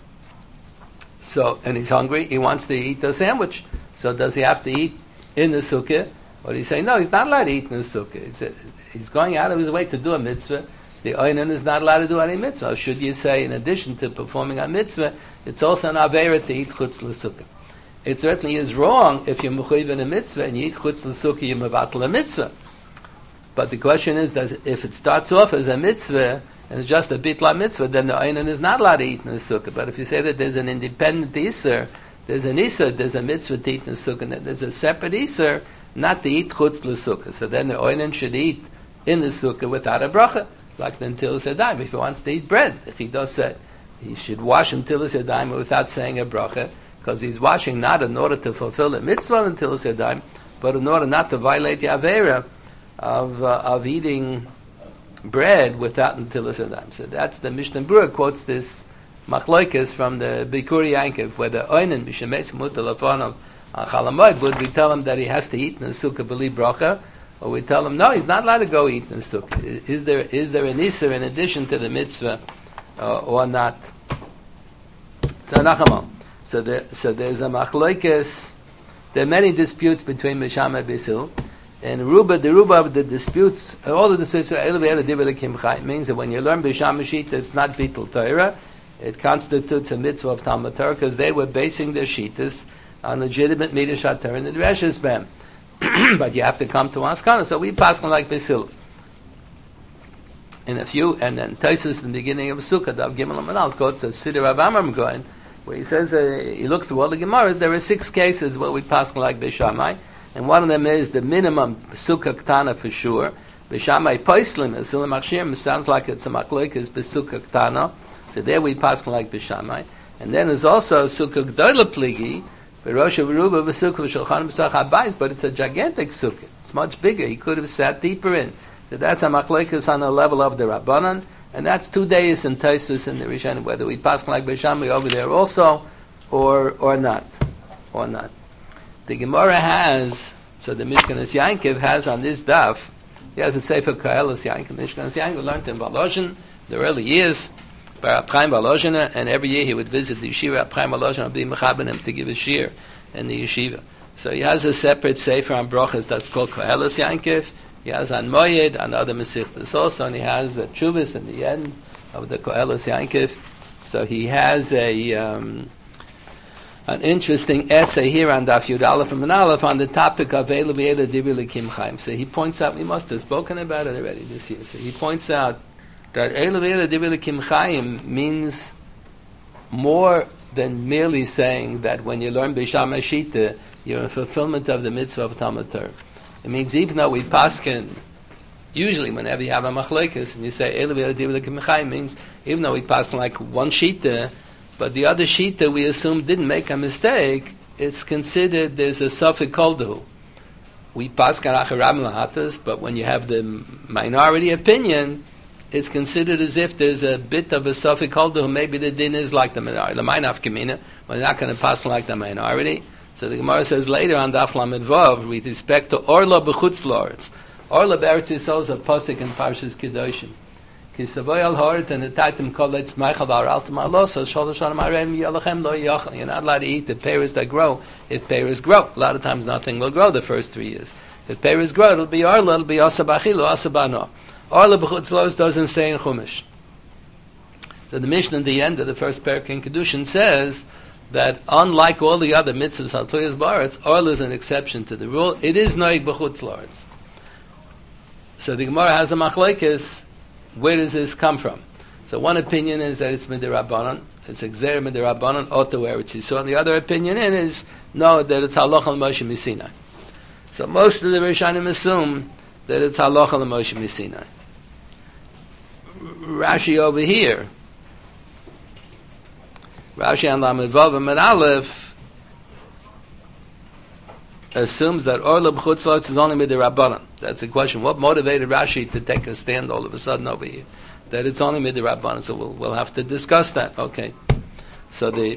So, and he's hungry, he wants to eat the sandwich. So does he have to eat in the sukkah? Or do you say, no, he's not allowed to eat in the sukkah. He's, a, he's going out of his way to do a mitzvah. The oinen is not allowed to do any mitzvah. Or should you say, in addition to performing a mitzvah, it's also an avera to eat chutz l'sukkah. It certainly is wrong if you're mechuyev in a mitzvah and you eat chutz l'sukkah, you're mevatel a mitzvah. But the question is, does if it starts off as a mitzvah, and it's just a bitla mitzvah, then the oinen is not allowed to eat in the sukkah. But if you say that there's an independent iser, there's an iser, there's a mitzvah to eat in the sukkah, and there's a separate iser not to eat chutz l'sukkah. So then the oinen should eat in the sukkah without a bracha, like the Ntilas Yadayim. If he wants to eat bread, if he does say, he should wash Ntilas Yadayim without saying a bracha, because he's washing not in order to fulfill the mitzvah of Ntilas Yadayim, but in order not to violate the avera of, uh, of eating bread without Ntilas Yadayim. So that's the Mishnah Berurah quotes this machloikas from the Bikuri Yankiv, where the oinen mishemes mutal afonov on Chalamoid, would we tell him that he has to eat in the sukkah b'li bracha, or we tell him no, he's not allowed to go eat in the sukkah? Is there is there an iser in addition to the mitzvah, uh, or not? So nachamon. So there so there's a machloikas. There are many disputes between Misham and Bisil. And Ruba, the Ruba of the disputes, all the disputes are elevated divile kimcha. It means that when you learn Bisham Shita, it's not Bitul Torah. It constitutes a mitzvah of Talmud Torah, because they were basing their shitas on legitimate midrash Torah and the Dresh's Bem. But you have to come to Askana. So we pass on like Bisil. in a few, and then Taisus in the beginning of Sukkah, Dav Gimel and Manal, quotes a Siddur Rav Amram going, where he says, uh, you look through all the Gemaras, there are six cases where we pass like Beishamai, and one of them is the minimum Sukkah Ktana for sure. Beishamai Poislim, Asilim Achshir, sounds like it's a Makloik, is Besukkah Ktana, so there we pass like Beishamai. And then there's also Sukkah Gdola Pligi, Rosh Aruba Besukkah Shulchan B'Sach Habayis, but it's a gigantic Sukkah. It's much bigger. He could have sat deeper in. So that's a Makloikas on the level of the Rabbanan, and that's two days in Tosfos and the Rishonim, whether we pass like Beishamai over there also, or or not, or not. The Gemara has, so the Mishkanas Yankiv has on this daf, he has a Sefer Koheles Yankiv. Mishkanas Yankiv learned in Volozhin, the early years, by Reb Chaim Volozhin, and every year he would visit the yeshiva. Reb Chaim Volozhin would be mechaben him to give a shir in the yeshiva. So he has a separate Sefer on Brochas that's called Koheles Yankiv. He has on Moyed, on other Mesichtas also, and he has a Chuvas in the end of the Koheles Yankiv. So he has a um, an interesting essay here on Daf Yud Aleph and Aleph on the topic of Eilu V'Eilu Divrei Elokim Chaim. So he points out, we must have spoken about it already this year. So he points out that Eilu V'Eilu Divrei Elokim Chaim means more than merely saying that when you learn Beishamai Shita, you're in fulfillment of the mitzvah of Talmud Torah. It means even though we paskin, usually whenever you have a machlekes and you say Eilu V'Eilu Divrei Elokim Chaim, means even though we paskin like one Shita, but the other Shita we assume didn't make a mistake, it's considered there's a Safek Koldu. We paskin Acharab Lahatas, but when you have the minority opinion, it's considered as if there's a bit of a Safek Koldu, maybe the din is like the minority. The Mainaf Kamina, we're not going to pass like the minority. So the Gemara says later on Daf Lamed Vav, with respect to Orla B'chutz La'aretz. Orla B'Eretz Yisrael is a pasuk in Parshas Kedoshim. Kisavoy al Haaretz and the Taitim Koletz Meichel V'Araltim Alosa Shalosh Shanam Arem Yalachem Lo Yachal. You're not allowed to eat the pears that grow. If pears grow, a lot of times nothing will grow the first three years. If pears grow, it'll be Orla, it'll be Asa B'Achilu, Asa B'Ano. Orla B'chutz La'aretz doesn't say in Chumash. So the Mishnah in the end of the first parak in Kedushin says that unlike all the other mitzvahs al Tuyas B'Aretz, Orla is an exception to the rule. It is Noig B'chutz La'aretz. So the Gemara has a machlekes. Where does this come from? So one opinion is that it's Midirabbanan, it's Exer Midirabbanan, Oto Eretz Yisrael. The other opinion is, no, that it's Halach al Moshe Misinai. So most of the Rishonim assume that it's Halach al Moshe Misinai. Rashi over here, Rashi on Lamed Vav and Aleph, assumes that Orla B'chutz La'aretz is only Midirabbanan. That's the question. What motivated Rashi to take a stand all of a sudden over here? That it's only Midirabbanan. So we'll, we'll have to discuss that. Okay. So the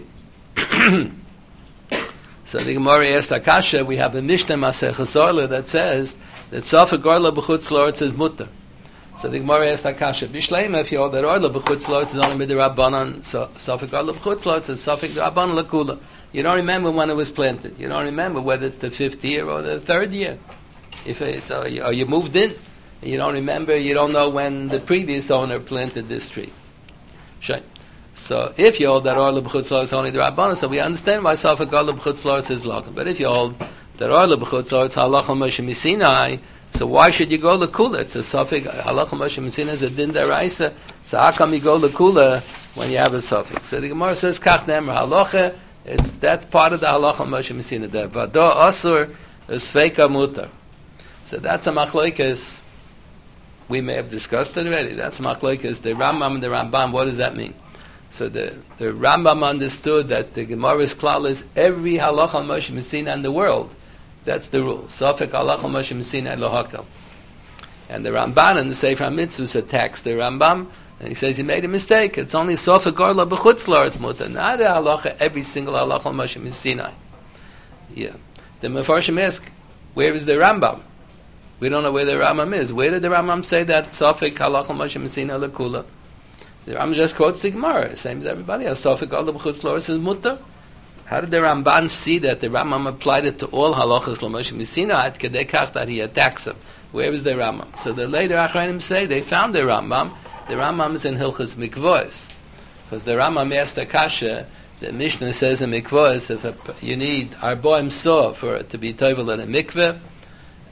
so the Gemara asked Akasha, we have a Mishnah Maseches Orla that says that Safek Orla B'chutz La'aretz is mutter. So the Gemara asked Akasha, Bishleima, if you hold that Orla B'chutz La'aretz is only Midirabbanan, so Safek Orla B'chutz La'aretz is Safek Rabbanan L'Kula. You don't remember when it was planted. You don't remember whether it's the fifth year or the third year. If it's, or you, or you moved in, and you don't remember, you don't know when the previous owner planted this tree. Sure. So if you hold that Orla B'chutz La'aretz is only the Rabbanan, so we understand why Safek Orla B'chutz La'aretz is Lachim. But if you hold that Orla B'chutz La'aretz Halach al Moshe Misinai, so why should you go L'Kula? It's a Safek Halach al Moshe Misinai is a Din Daraisa. So how come you go L'Kula when you have a Safek? So the Gemara says Kach Nemer Halacha. It's that's part of the Halach al Moshe Misinai. The Vado Asur is Sveika Mutar. So that's a machlokes. We may have discussed it already. That's a machlokes. The Rambam and the Rambam. What does that mean? So the, the Rambam understood that the Gemara's klal is every halach al Moshe Misinai in the world. That's the rule. Safek halach al Moshe Misinai lo hakal. And the Ramban in the Sefer HaMitzvos attacks the Rambam, and he says he made a mistake. It's only Safek Orla B'chutz La'aretz mutar, not a halacha every single halach al Moshe Misinai. Yeah. The Mefarshim ask, where is the Rambam? We don't know where the Rambam is. Where did the Rambam say that Safek halach al Moshe Misinai L'Kula? The Rambam just quotes the Gemara, same as everybody else. Safek Orla B'chutz La'aretz is mutar. How did the Ramban see that the Rambam applied it to all halachas L'Moshe Misinai at kedei kach that he attacks him? Where is the Rambam? So the later Achronim say they found the Rambam. The Rambam is in Hilchas Mikvos, because the Rambam asked the Kasha. The Mishnah says in Mikvos if a, you need arboim soh for it to be tovel in a mikveh,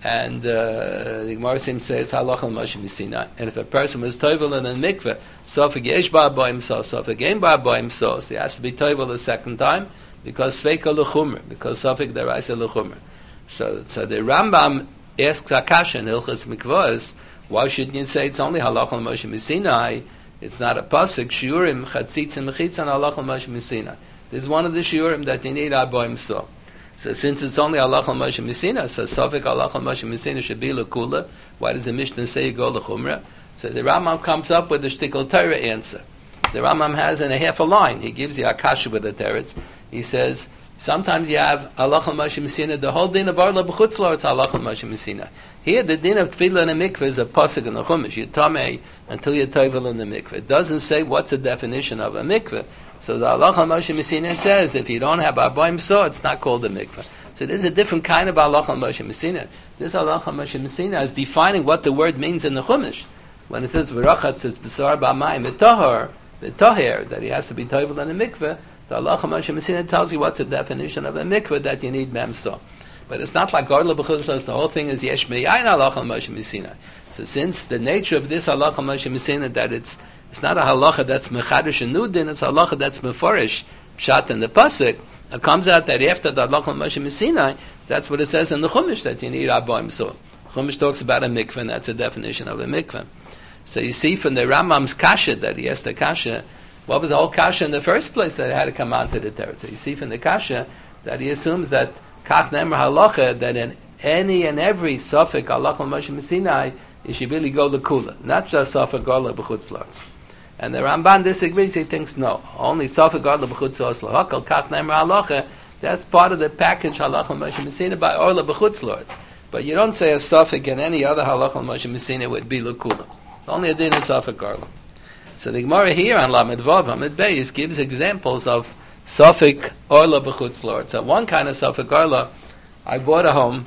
And uh, the Gemara seems to say it's halacha l'Moshe Misina. And if a person was toivel in a mikveh, sofek yesh bar b'imso, sofek ein bar b'imso, so he has to be toivel a second time because sveika l'chumr, because sofek deraisa l'chumr. So, so the Rambam asks Akasha in Hilchas Mikvos, why shouldn't you say it's only halacha l'Moshe Misina? It's not a pasuk. Shiurim chatzitz and mechitzan halacha l'Moshe Misina. This is one of the shiurim that you need aboim so. So since it's only halacha l'Moshe Misina, so sofek halacha l'Moshe Misina should be l'kula. Why does the Mishnah say you go l'chumra? So the Rambam comes up with the shtickle Torah answer. The Rambam has in a half a line. He gives you Akasha with the teretz. He says sometimes you have halacha l'Moshe Misina. The whole din of arla b'chutz la'aretz halacha l'Moshe Misina. Here the din of tefillah in the mikveh is a pasuk in the chumash. You tamei until you toivel in the mikveh. It doesn't say what's the definition of a mikveh. So the halacha Moshe Messina says if you don't have abayim so, it's not called a mikveh. So there's a different kind of halacha Moshe Messina. This halacha Moshe Messina is defining what the word means in the chumash. When it says v'rachat says b'sar b'amayim the the tahir that he has to be toivel in the mikveh. The halacha Moshe Messina tells you what's the definition of a mikveh that you need memso. But it's not like Garla B'chuzlas, the whole thing is Yesh Me'yayin halacha Moshe Messina. So since the nature of this halacha Moshe Messina, that it's it's not a halacha that's mechadish and nudin, it's a halacha that's meforish, pshat in the pasuk, it comes out that after the halacha Moshe Messina, that's what it says in the Chumash, that you need aboim so. Chumash talks about a mikveh, and that's a definition of a mikveh. So you see from the Rambam's kasha, that he asked the kasha, what was the whole kasha in the first place that it had to come out to the Torah? So you see from the kasha that he assumes that Kach Nemer halacha, that in any and every suffix halacha Moshe Messinai, you should really go lekula, not just suffix garla b'chutz la'aretz. And the Ramban disagrees. He thinks no, only suffix garla b'chutz la'aretz lahakal Kach Nemer halacha. That's part of the package halacha Moshe Messinai by orla b'chutz la'aretz. But you don't say a suffix in any other halacha Moshe Messinai would be lekula. Only a din is suffix garla. So the Gemara here on Lamed Vav Lamed Beis gives examples of Sofik Orla B'chutz La'aretz. So one kind of Sofik Orla, I bought a home,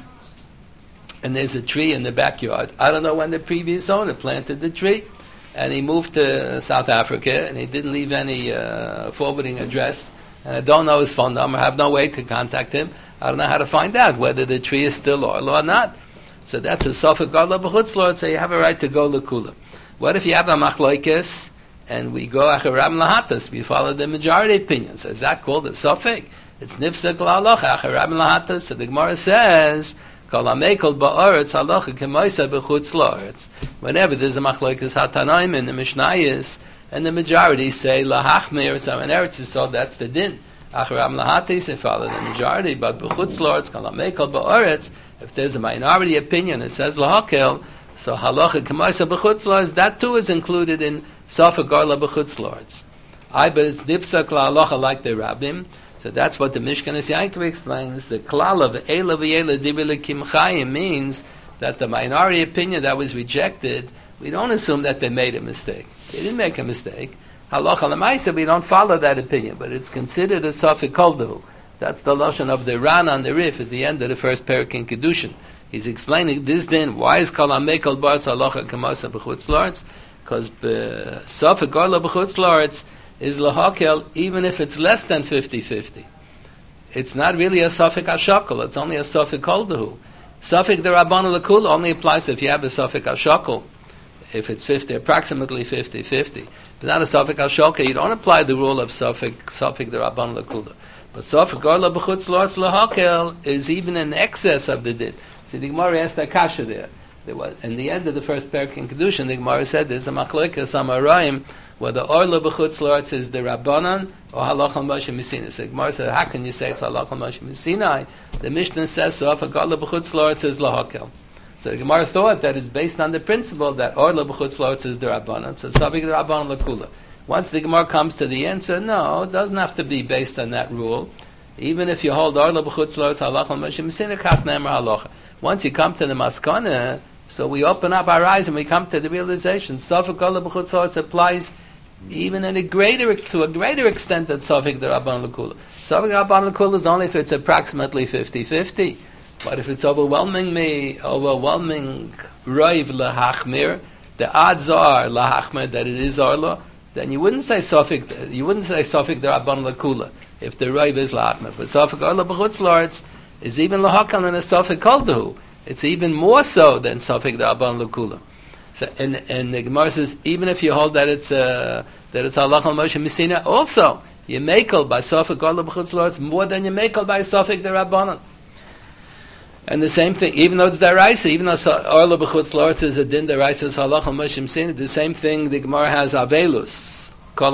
and there's a tree in the backyard. I don't know when the previous owner planted the tree, and he moved to South Africa, and he didn't leave any uh, forwarding address, and I don't know his phone number, I have no way to contact him. I don't know how to find out whether the tree is still Orla or not. So that's a Sofik Orla B'chutz La'aretz, so you have a right to go L'kula. What if you have a Machlokes, and we go acharab lahatas, we follow the majority opinion? So is that called a suffix? It's nifsek la'alocha acharab lahatas. So the Gemara says, kol hamekol ba'aretz halacha kemoisa b'chutz la'aretz. Whenever there's a machlokes hatanaim in the Mishnayos, and the majority say lahachmir, so in Eretz Yisrael that's the din. Acharab lahatas, they follow the majority, but b'chutz la'aretz, kol hamekol ba'aretz, if there's a minority opinion, it says lahakel, so halacha kemoisa b'chutz la'aretz, that too is included in Safek Garla B'chutz La'aretz. I but it's dipsak la'alocha like the rabbim. So that's what the Mishkanas Yankov explains. The klal of Eila v'Eila Dibele Kimchayim means that the minority opinion that was rejected, we don't assume that they made a mistake. They didn't make a mistake. Halacha l'maisa, we don't follow that opinion, but it's considered a Safek Koldahu. That's the lashon of the Ran on the Rif at the end of the first parak in Kedushin. He's explaining this then. Why is Kol HaMekol B'Aretz Halacha K'Masa B'chutz La'aretz? Because Safek Garla B'chutz La'aretz is lahakel even if it's less than fifty-fifty. It's not really a Safek HaShakol, it's only a Safek Koldahu. Safek the Rabbanu L'Kula only applies if you have a Safek HaShakol, if it's fifty, approximately fifty-fifty. If it's not a Safek HaShakol, you don't apply the rule of Safek, Safek the Rabbanu L'Kula. But Safek Garla B'chutz La'aretz lahakel is even in excess of the din. See, the Gemara asked a kasha there. There was, in the end of the first parak in Kedushin, the Gemara said there's a machlokes amarayim whether orla b'chutz la'aretz is the Rabbanan or halacha Moshe Messina. So the Gemara said, how can you say it's halacha Moshe Messina? The Mishnah says so. If a orla b'chutz la'aretz is lahakel. So the Gemara thought that it's based on the principle that orla b'chutz la'aretz is the Rabbanan. So Safek the Rabbanan l'kula. Once the Gemara comes to the answer, no, it doesn't have to be based on that rule. Even if you hold orla b'chutz la'aretz halacha Moshe Messina, kach ne'emer halacha. Once you come to the maskana, so we open up our eyes and we come to the realization Safek Garla B'chutz La'aretz applies even in a greater, to a greater extent than Safek the Rabban L'Kula. Safek the Rabban L'Kula is only if it's approximately fifty-fifty. But if it's overwhelming me, overwhelming Raiv L'Hachmir, the odds are L'Hachmir that it is Orla, then you wouldn't say Safek, you wouldn't say Safek the Rabban L'Kula if the Raiv is L'Hachmir. But Safek Garla B'chutz La'aretz is even L'Hakal in a Safek Koldahu. It's even more so than Safek D'Rabbanan L'Kula. So, and, and the Gemara says, even if you hold that it's uh, that it's Halacha Moshe Messina, also, you makel by Safek Orla B'chutz La'aretz more than you makel by Safek D'Rabbanan. And the same thing, even though it's Daraisa, even though Orla B'chutz La'aretz is a din Daraisa, is Halacha Moshe Messina, the same thing the Gemara has Avelus. Kol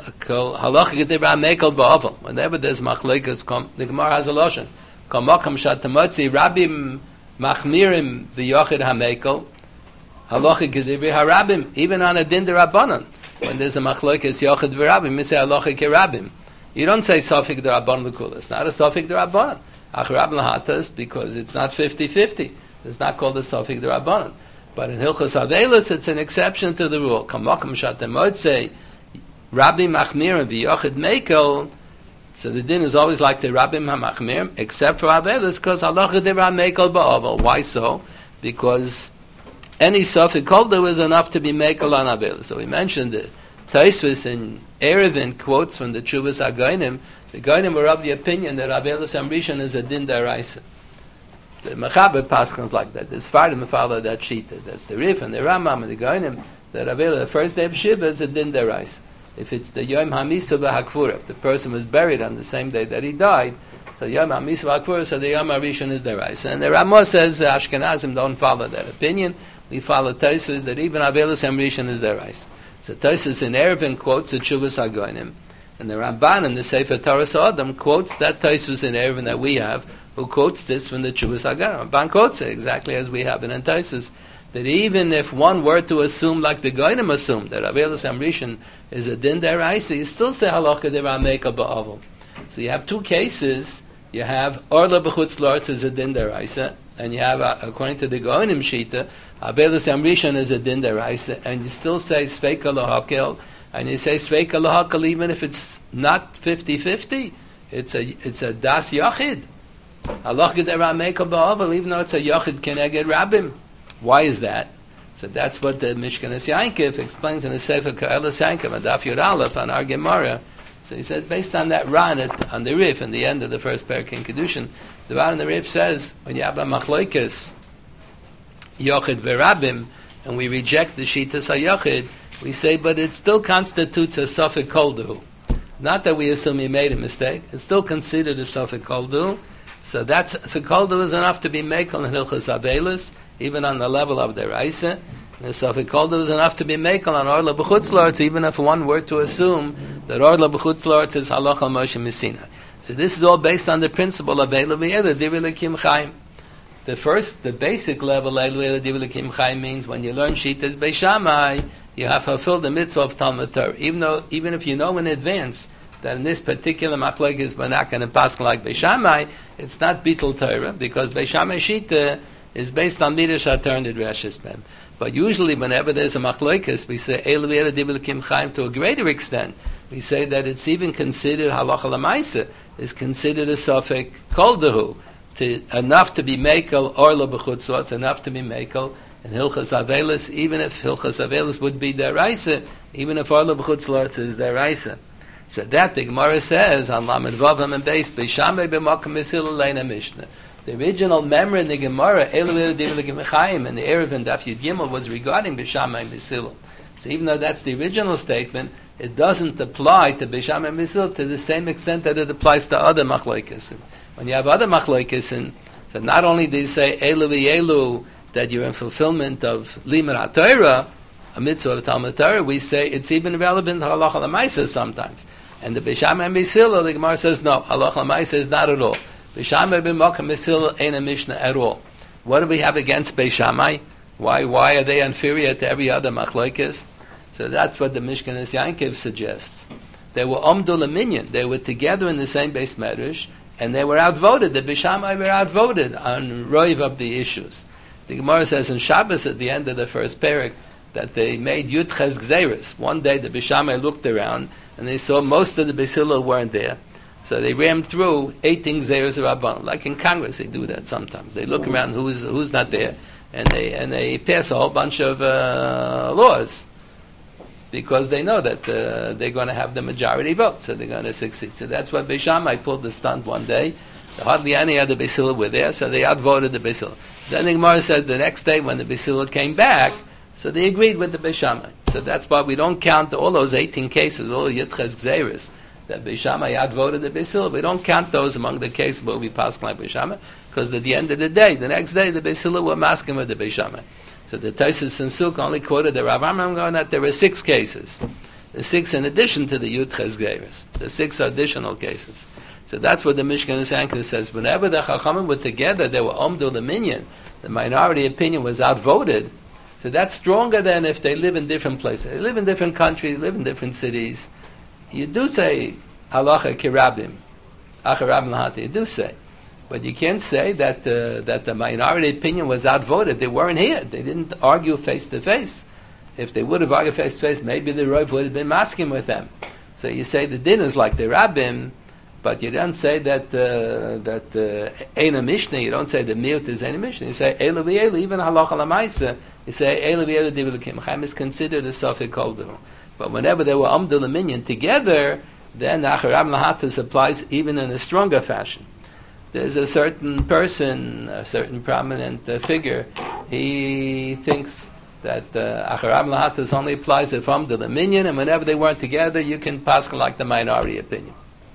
Halacha Gedibra Mekel Ba'avel. Whenever there's Machlekes, the Gemara has a lotion. Kol Makam Shatamotzi, Rabbim Machmirim V'yochid HaMekel, Halacha Gedibra HaRabim, even on a din D'Rabbanan. When there's a Machlekes Yochid V'Rabim, you say Halacha Kerabim. You don't say Safek D'Rabbanan L'Kula. It's not a Safek D'Rabbanan. Achrab Lahatas, because it's not fifty-fifty. It's not called a Safek D'Rabbanan. But in Hilchos Avelis, it's an exception to the rule. Kol Makam Shatamotzi, Rabbi Machmir and V'yochid Mekel, so the din is always like the Rabbi Machmir, except for Avelis, because Halacha D'Ra Mekel Ba'avel. Why so? Because any Safek Koldu is enough to be Mekel on Avelis. So we mentioned it. Taisvis in Erevin quotes from the Chuvas HaGoinim. The Goinim were of the opinion that Avelis Amrishon is a din D'Araisa. The Mechaber Paschans like that. The Sfardim follow that sheet. That's the Rif and the Rambam and the Goinim. That Avelis, the first day of Shiva, is a din D'Araisa. If it's the Yom HaMisa B'Hakfura, if the person was buried on the same day that he died, so Yom HaMisa B'Hakfura, so the Yom HaRishon is D'Araisa. And the Ramah says uh, Ashkenazim don't follow that opinion. We follow Tosfos that even Avelis Amrishon is D'Araisa. So Tosfos in Erevin quotes the Chuvas HaGoinim, and the Ramban in the Sefer Torah Adam quotes that Tosfos in Erevin that we have, who quotes this from the Chuvas HaGoinim. Ramban quotes it exactly as we have it in Tosfos, that even if one were to assume, like the Goinim assume, that Avelis Amrishon is a din D'Araisa, you still say Halacha D'Ra Mekel Ba'avel. So you have two cases. You have Orla B'chutz La'aretz is a din D'Araisa, and you have, uh, according to the Goinim Shita, Avelis Amrishon is a din D'Araisa, and you still say Sveika L'Hakel, and you say Sveika L'Hakel even if it's not fifty-fifty. It's a it's a Das Yachid. Halacha D'Ra Mekel Ba'avel, even though it's a Yachid Keneged Rabbim. Why is that? So that's what the Mishkanas Yankov explains in the Sefer Ka'elas Yankov and Daf Yud Aleph on our Gemara. So he says, based on that Ran at, on the Rif, in the end of the first parak in Kedushin, the Ran on the Rif says, when you have a Machlokes, Yochid V'Rabim, and we reject the Shitas HaYochid, we say, but it still constitutes a Safek Koldu. Not that we assume he made a mistake, it's still considered a Safek Koldu. So that's, so Koldu is enough to be Mekel in Hilchos Avelis, even on the level of the Raisa. And so if it called it was enough to be Mekel on Orla B'chutz La'aretz, even if one were to assume that Orla B'chutz La'aretz is Halacha Moshe Messina. So this is all based on the principle of Eilu V'Eilu Divrei L'Kim Chaim. The first, the basic level Eilu V'Eilu Divrei L'Kim Chaim means when you learn Shitas Beis Shammai, you have fulfilled the mitzvah of Talmud Torah. Even though, even if you know in advance that in this particular machlokes we're not going to pass like Beis Shammai, it's not Bitul Torah, because Beis Shammai Shita is based on Midrash HaTorah Nidreshes Bem. But usually whenever there's a machlokes, we say Eilu V'Eilu Divrei L'Kim Chaim to a greater extent. We say that it's even considered Halacha L'Maisa, is considered a Safek Koldehu, to enough to be Mekel, Orla B'chutz La'aretz, enough to be Mekel, and Hilchas Avelis, even if Hilchas Avelis would be D'Araisa, even if Orla B'chutz La'aretz is D'Araisa. So that the Gemara says on Lamed Vavam and Beis, Beis Shammai B'Makom Mesilah Leina Mishnah. The original memory in the Gemara, Eilu V'Eilu Divrei L'Kim Chaim, and the Erev and Daf Yud Gimel was regarding Beis Shammai Mesilah. So even though that's the original statement, it doesn't apply to Beis Shammai Mesilah to the same extent that it applies to other machlokes. When you have other machlokes, so not only do you say Eilu V'Eilu, that you're in fulfillment of Limud HaTorah, a mitzvah of Talmud Torah, we say it's even relevant to Halacha L'Maisa sometimes. And the Beis Shammai Mesilah, the Gemara says no, Halacha L'Maisa is not at all. Beis Shammai B'Makom Mesilah ain't a Mishnah at all. What do we have against Beis Shammai? Why why are they inferior to every other machlokes? So that's what the Mishkanas Yankov suggests. They were Omdu L'Minyan. They were together in the same base medrash, and they were outvoted. The Beis Shammai were outvoted on roiv of the issues. The Gemara says in Shabbos at the end of the first parak that they made Yud Ches Gzeres. One day the Beis Shammai looked around and they saw most of the Beis Hillel weren't there. So they rammed through eighteen Gzeres of Rabbanan. Like in Congress they do that sometimes. They look around who's who's not there and they and they pass a whole bunch of uh, laws because they know that uh, they're going to have the majority vote, so they're going to succeed. So that's why Beis Shammai pulled the stunt one day Hardly any other Beis Hillel were there, so they outvoted the Beis Hillel. Then the Gemara says the next day when the Beis Hillel came back, so they agreed with the Beis Shammai. So that's why we don't count all those eighteen cases, all the Yitches Gzeiris, that Beis Shammai outvoted the Beis Hillel. We don't count those among the cases where we pass like Beis Shammai, because at the end of the day, the next day, the Beis Hillel were masking with the Beis Shammai. So the Taisus and Suk only quoted the Rav Amram going that there were six cases. The six in addition to the Yud Ches Geiris. The six additional cases. So that's what the Mishkan Sanka says. Whenever the Chachamim were together, they were Omdul the Minyan. The minority opinion was outvoted. So that's stronger than if they live in different places. They live in different countries, live in different cities. You do say halacha kirabim, acharabim lahati. You do say, but you can't say that the, that the minority opinion was outvoted. They weren't here. They didn't argue face to face. If they would have argued face to face, maybe the Rav would have been masking with them. So you say the din is like the rabbim, but you don't say that uh, that Eina uh, Mishnah. You don't say the miut is Eina Mishnah. You say Elu v'Elu, even halacha l'maisa. You say Elu v'Elu divilikim. Chaim is considered a sofik koldu. But whenever they were Amdul and Minyan together, then Acharab Lahatas applies even in a stronger fashion. There's a certain person, a certain prominent uh, figure, he thinks that uh, Acharab Lahatas only applies if Amdul and Minyan, and whenever they weren't together, you can pass like the minority opinion.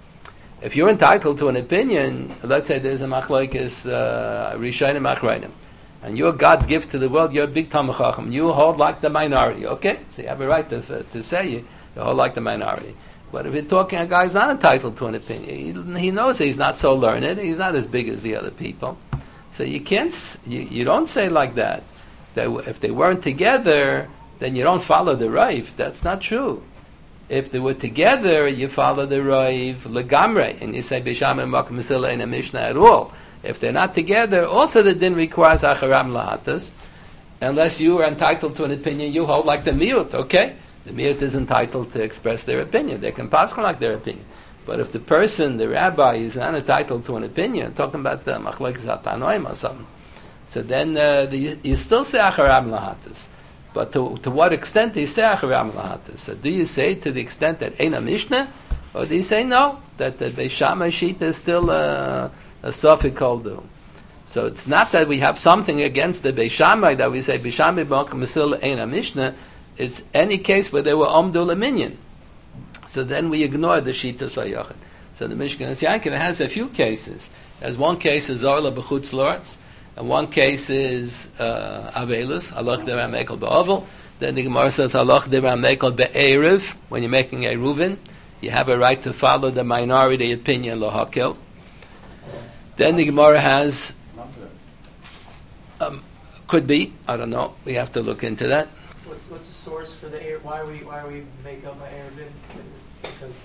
If you're entitled to an opinion, let's say there's a machlokes uh, Rishonim Achronim, and you're God's gift to the world, you're a big Talmid Chacham, you hold like the minority, okay? So you have a right to, to say you, you hold like the minority. But if you're talking, a guy's not entitled to an opinion. He, he knows he's not so learned, he's not as big as the other people. So you can't, you, you don't say like that, that if they weren't together, then you don't follow the Rav. That's not true. If they were together, you follow the Rav legamre, and you say Bisham and Makom Mesila in a Mishnah at all. If they're not together, also the din requires Acharam Lahatas. Unless you are entitled to an opinion, you hold like the miut, okay? The miut is entitled to express their opinion. They can pass like their opinion. But if the person, the rabbi, is not entitled to an opinion, talking about the machlokes hatanoim or something, so then uh, the, you still say Acharam Lahatas. But to, to what extent do you say Acharam Lahatas? So do you say to the extent that Eina Mishnah, or do you say no, that the Beis Shammai Shita is still uh, a sofik koldu? So it's not that we have something against the Beis Shammai that we say Beis Shammai Makom Mesila Eina Mishnah. It's any case where they were Omdul a Minyan. So then we ignore the Shita Sayachet. So the Mishkan Yankin has a few cases. There's one case is Orla B'chutz Lords, and one case is uh, Avelus, Halach Devar Mekel Ba'ovel. Then the Gemara says Halach Devar Mekel Be'erev, when you're making a Reuven, you have a right to follow the minority opinion Lohakil. Then the Gemara has, um, could be, I don't know, we have to look into that. What's, what's the source for the air? Why are we why are we make up by Erevin? Because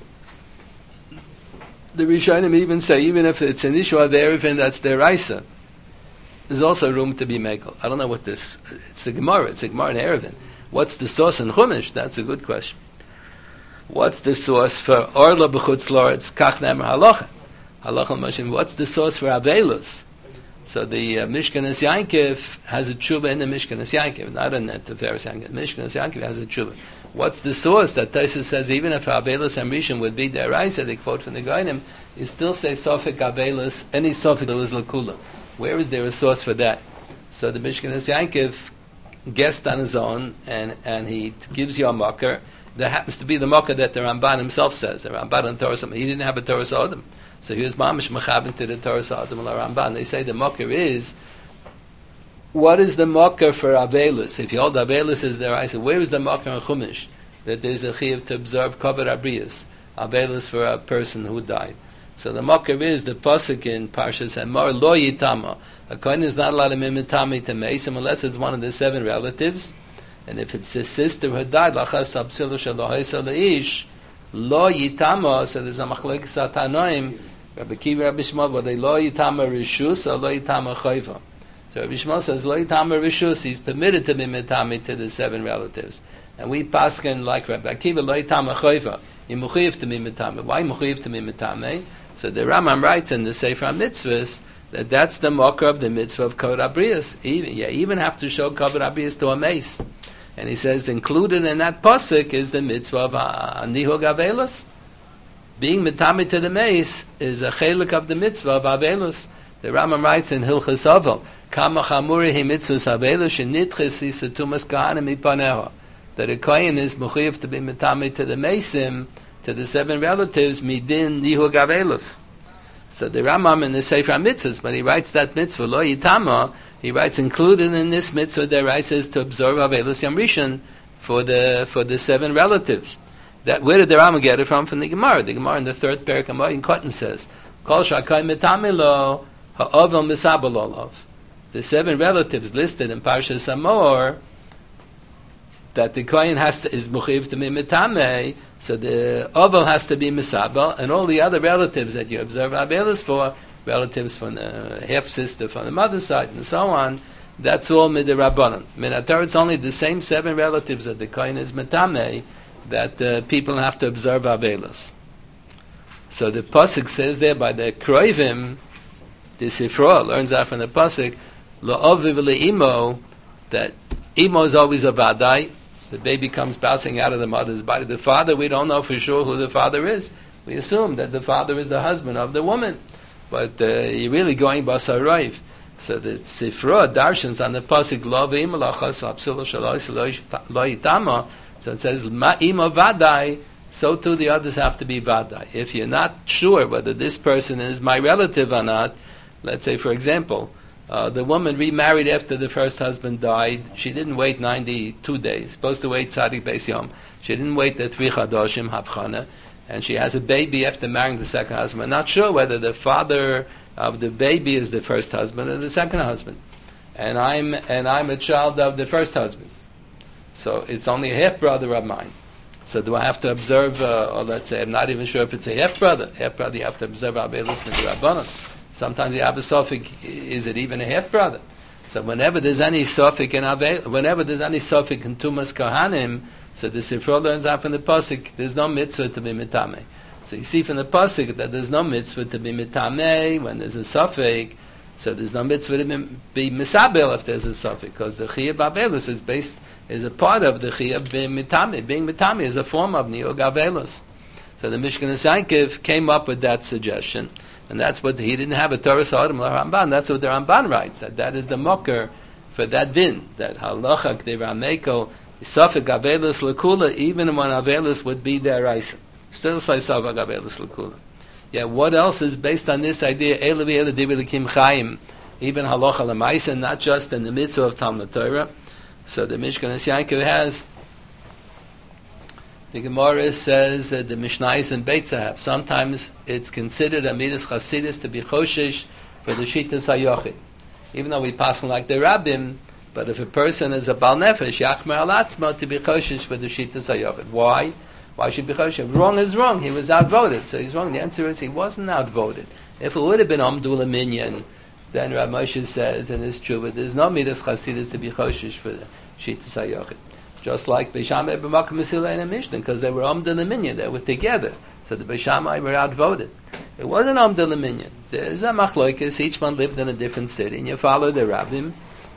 the Rishonim even say even if it's an issue of the Erevin, that's the Raisa. There's also room to be mekel. I don't know what this. It's the Gemara. It's a Gemara in Erevin. What's the source in Chumash? That's a good question. What's the source for Orla b'chutz lords kach nemer halacha? Halacha l'mashim. What's the source for Avelus? So the uh, Mishkanas Yankiv has a tshuva in the Mishkanas Yankiv, not in the Tiferes Yankiv. Mishkanas Yankiv has a tshuva. What's the source that Taisus says even if Avelus and Rishon would be deraisa, they quote from the Goinim, you still say Sofik Avelus, any Sofik that was Lakula. Where is there a source for that? So the Mishkanas Yankiv guessed on his own, and, and he gives you a mocker. That happens to be the mocker that the Ramban himself says. The Ramban and Torah, he didn't have a Torah Sodom. So he was mamish mechabin to the Torah Sodom la Ramban. They say the mocker is, what is the mocker for Avelus? If you hold Avelus as there, I say, where is the mocker in Chumash? That there's a chiyuv to observe Kavod Abrius, Avelus for a person who died. So the mocker is the pasuk in Parshas Emor lo yitama. A kohen is not allowed to mimitami to meisim unless it's one of the seven relatives, and if it's his sister who died, lachas tabsilu shalohaisa leish lo yitama. So there's a machlokes hatanoim. Rabbi Kiva, Rabbi Shmuel, whether lo yitama rishus or lo yitama chayva. So Rabbi Shmuel says lo yitama rishus. He's permitted to mimitami to the seven relatives, and we paskin like Rabbi Kiva lo yitama chayva. You mechuyev to mimitami. Why mechuyev to mimitami? So the Rambam writes in the Sefer HaMitzvahs that that's the mocker of the mitzvah of Kavod Abrius. Even, you even have to show Kavod Abrius to a mace. And he says included in that pasuk is the mitzvah of uh, Nihug Avelus. being metame to the mace is a chelik of the mitzvah of Avelus. The Rambam writes in Hilchas Ovel, Kama chamuri he mitzvahs Avelus shenitches isatumas kahanim mipaneha. That a kohen is mechuyev to be metame to the mesim, to the seven relatives, midin nihug Avelus. So the Rambam in the Sefer HaMitzvahs, when he writes that mitzvah, lo yitama, he writes included in this mitzvah the rice is to observe Avelus Yom Rishon for the for the seven relatives. That where did the Rambam get it from? From the Gemara. The Gemara in the third parak in Cotton says, Kol shakay metame lo ha'ovel misabel olav. The seven relatives listed in Parshas Hamor, that the kohen has to is mechuyev to be metame, so the ovel has to be misabel, and all the other relatives that you observe Avelus for, relatives from the half sister from the mother's side and so on, that's all midirabbanan. Minatar, it's only the same seven relatives that the kohen is metame that uh, people have to observe Avelus. So the pasuk says there by the kroivim, the Sifra learns out from the pasuk, la'oviv le'imo, that imo is always a vadai. The baby comes bouncing out of the mother's body. The father, we don't know for sure who the father is. We assume that the father is the husband of the woman. But uh, you're really going basarayv. So the Sifra darshans on the pasuk lo ve'imo lachas apsilo shalois lo yitama. So it says ma'ima vadai. So too the others have to be vadai. If you're not sure whether this person is my relative or not, let's say for example, uh, the woman remarried after the first husband died. She didn't wait ninety-two days. Supposed to wait tzadik beis yom. She didn't wait the three chadoshim havchana, and she has a baby after marrying the second husband. Not sure whether the father of the baby is the first husband or the second husband, and I'm and I'm a child of the first husband. So it's only a half brother of mine. So do I have to observe? Uh, or let's say I'm not even sure if it's a half brother. Half brother, you have to observe Avelus midrabanan. Sometimes you have a suffix. Is it even a half brother? So whenever there's any suffix in Avelus, whenever there's any suffix in Tumas Kohanim, so the Sifra learns out from the pasuk, there's no mitzvah to be mitame. So you see from the pasuk that there's no mitzvah to be mitame when there's a suffix. So there's no mitzvah to be misabel if there's a suffix, because the chiyuv Avelus is based is a part of the chiyuv being mitame. Being mitame is a form of niug Avelus. So the Mishkan Sankiv came up with that suggestion. And that's what, he didn't have a Torah Sa'adim Ramban. That's what the Ramban writes, that that is the mocker for that din, that halacha k'dei Rameko, Safek Avelus L'kula, even when Avelus would be their Raisa. Still say Safek Avelus L'kula. Yeah, what else is based on this idea, Elevi Ele Divi L'kim Chaim, even halacha l'maisa, not just in the mitzvah of Talmud Torah. So the Mishkan Yankov has, the Gemara says that the Mishnayos and Beit Zahab, sometimes it's considered a midas chasidus to be choshesh for the shitas hayochid. Even though we pass on like the rabbim, but if a person is a bal nefesh, yachmer al atzma, to be choshesh for the shitas hayochid. Why? Why should be choshesh? Wrong is wrong. He was outvoted, so he's wrong. The answer is he wasn't outvoted. If it would have been Amdul Minyan, then Rav Moshe says in his tshuva, there's no midas chasidus to be choshesh for the shitas hayochid. Just like Beishamai b'Makom Mesila and a Mishnah, because they were Amd and Minyan, they were together. So the Beishamai were outvoted. It wasn't Amd and Minyan. There's a machlokes, each one lived in a different city, and you follow the rabbim.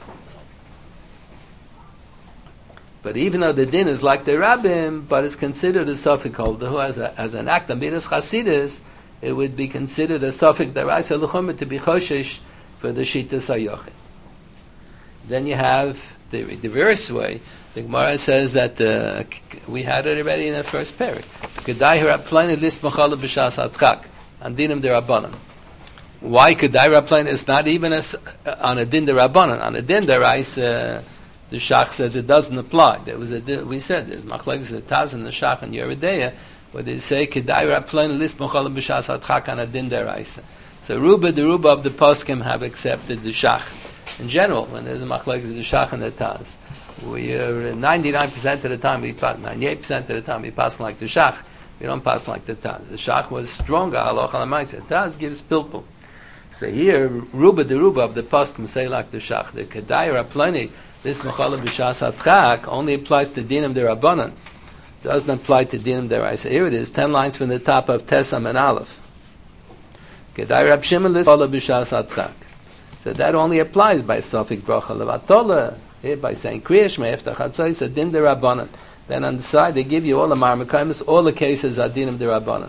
But even though the din is like the rabbim, but it's considered a suffix holder who has a, as an act of midas chasidus, it would be considered a suffix deraisa l'chumah to be choshesh for the shitas hayochid. Then you have the reverse way. The Gemara says that uh, we had it already in the first parak. Kedai haraplain list machala b'shas adchak and dinim derabanan. Why kedai haraplain? It's not even a, on a din derabanan. On a din deraisa, uh, the Shach says it doesn't apply. There was a we said there's machlekes the Taz and the Shach and Yeridea where they say kedai haraplain list machala b'shas adchak on a din deraisa. So Ruba the Ruba of the poskim have accepted the Shach. In general, when there's a machlekes the Shach and the Taz. We are ninety-nine percent of the time we pass, ninety-eight percent of the time we pass like the Shach. We don't pass like the Taz. The Shach was stronger, halacha l'maisa. Taz gives pilpul. So here, Ruba the Ruba of the poskim say like the Shach. The Kedai Raplani, this Mechala b'Shas Adchak, only applies to Dinim Derabanan. Doesn't apply to Dinim Deraisa. Here it is, ten lines from the top of Tesam and Aleph. Kedai Rab Shimon, this Mechala b'Shas Adchak. So that only applies by Sofik Bracha Levatola. Here by saying Kriyash Me'eftach Hatzais Adin Derabanan. Then on the side they give you all the Marmakaimus, all the cases are Dinim Derabanan.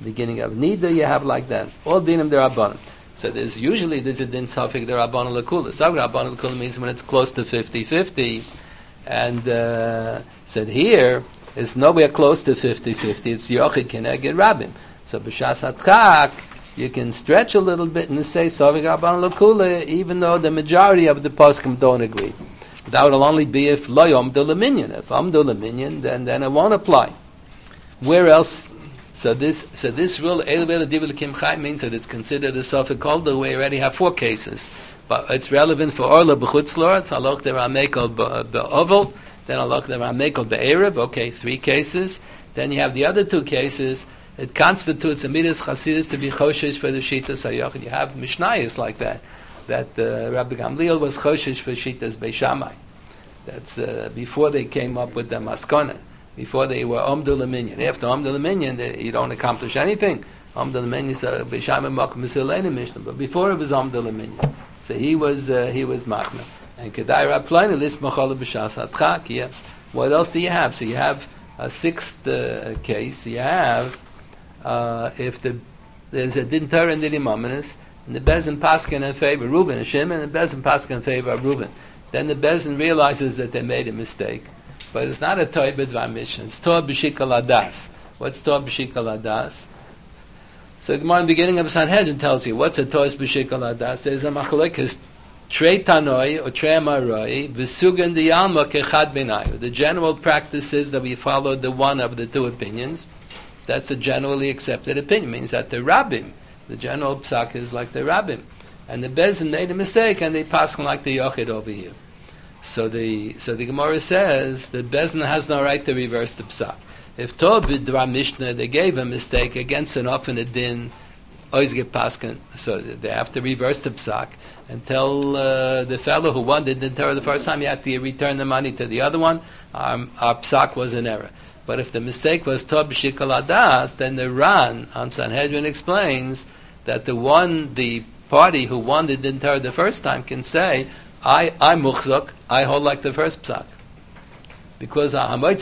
beginning of Nida, you have like that. All dinim derabanan. So there's usually there's a din safek derabanan lekula. Safek derabanan lekula means when it's close to fifty-fifty, and uh, said here it's nowhere close to fifty-fifty. It's yochid keneged rabim. So b'shas hatchak you can stretch a little bit and say safek derabanan lekula, even though the majority of the poskim don't agree. That would only be if lo yomdu leminyan. If amdu leminyan, then then it won't apply. Where else? So this so this rule Eilvei L'Divrei L'Kim Chaim means that it's considered a safek kolda. We already have four cases, but it's relevant for orla b'chutz la'aretz. Halach der Amekel be'ovel, then halach der Amekel be'erev. Okay, three cases. Then you have the other two cases. It constitutes a midas chasidus to be choshesh for the shitas hayochid. You have mishnayos like that. That uh, Rabbi Gamliel was choshesh for shitas Beis Shammai. That's uh, before they came up with the maskana. Before they were Omdul Minyan. After Omdul Minyan, you don't accomplish anything. Omdul Minyan is a Beishamim Makom Misileni Mishnah. But before it was Omdul Minyan. So he was uh, he was Machmir. And Kedai Rapplaina Lis Machala B'Shas Hatchak. Yeah. What else do you have? So you have a sixth uh, case. You have uh, if the there's a Din Torah and Din Imaminus, and the Bezin Paskin in favor of Reuben and Shimon, and the Bezin Paskin in favor of Reuben. Then the Bezin realizes that they made a mistake. But it's not a Torah B'Dvar Mishnah. It's Torah B'Shikol Adas. What's Torah B'Shikol Adas? So the Gemara in the beginning of Sanhedrin tells you, what's a Torah B'Shikol Adas? There's a machlokes, Trei Tanoi or Trei Amaroi, V'sugan D'Yalma Kechad B'Nayu. The general practice is that we follow the one of the two opinions. That's a generally accepted opinion. It means that the Rabbim, the general psak is like the Rabbim. And the Bezin made a mistake and they pass like the Yochid over here. So the so the Gemara says the Bezin has no right to reverse the psak. If Tov B'Dvar Mishnah they gave a mistake against an often a din, always get paskin, so they have to reverse the psak and tell uh, the fellow who won the din Torah the first time you have to return the money to the other one. Um, our psak was an error. But if the mistake was Tov B'Shikol Adas, then the Ran on Sanhedrin explains that the one the party who won the din Torah the first time can say, I, I'm muchzak, I hold like the first psak. Because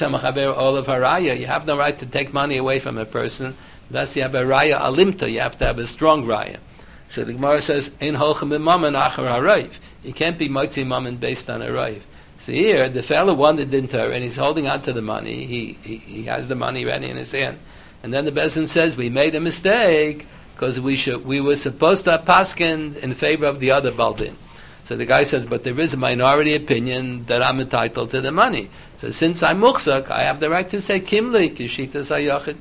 all of haraya, you have no right to take money away from a person unless you have a raya alimta, you have to have a strong raya. So the Gemara says, in holchem b'mammon achar harayv. You can't be motzi mammon based on a rayv. So here, the fellow won the din Torah and he's holding on to the money, he, he, he has the money ready in his hand. And then the Bezin says, we made a mistake because we should, we were supposed to have paskin in favor of the other baldin. So the guy says, but there is a minority opinion that I'm entitled to the money. So since I'm muchzak, I have the right to say kimli kishitas hayochid.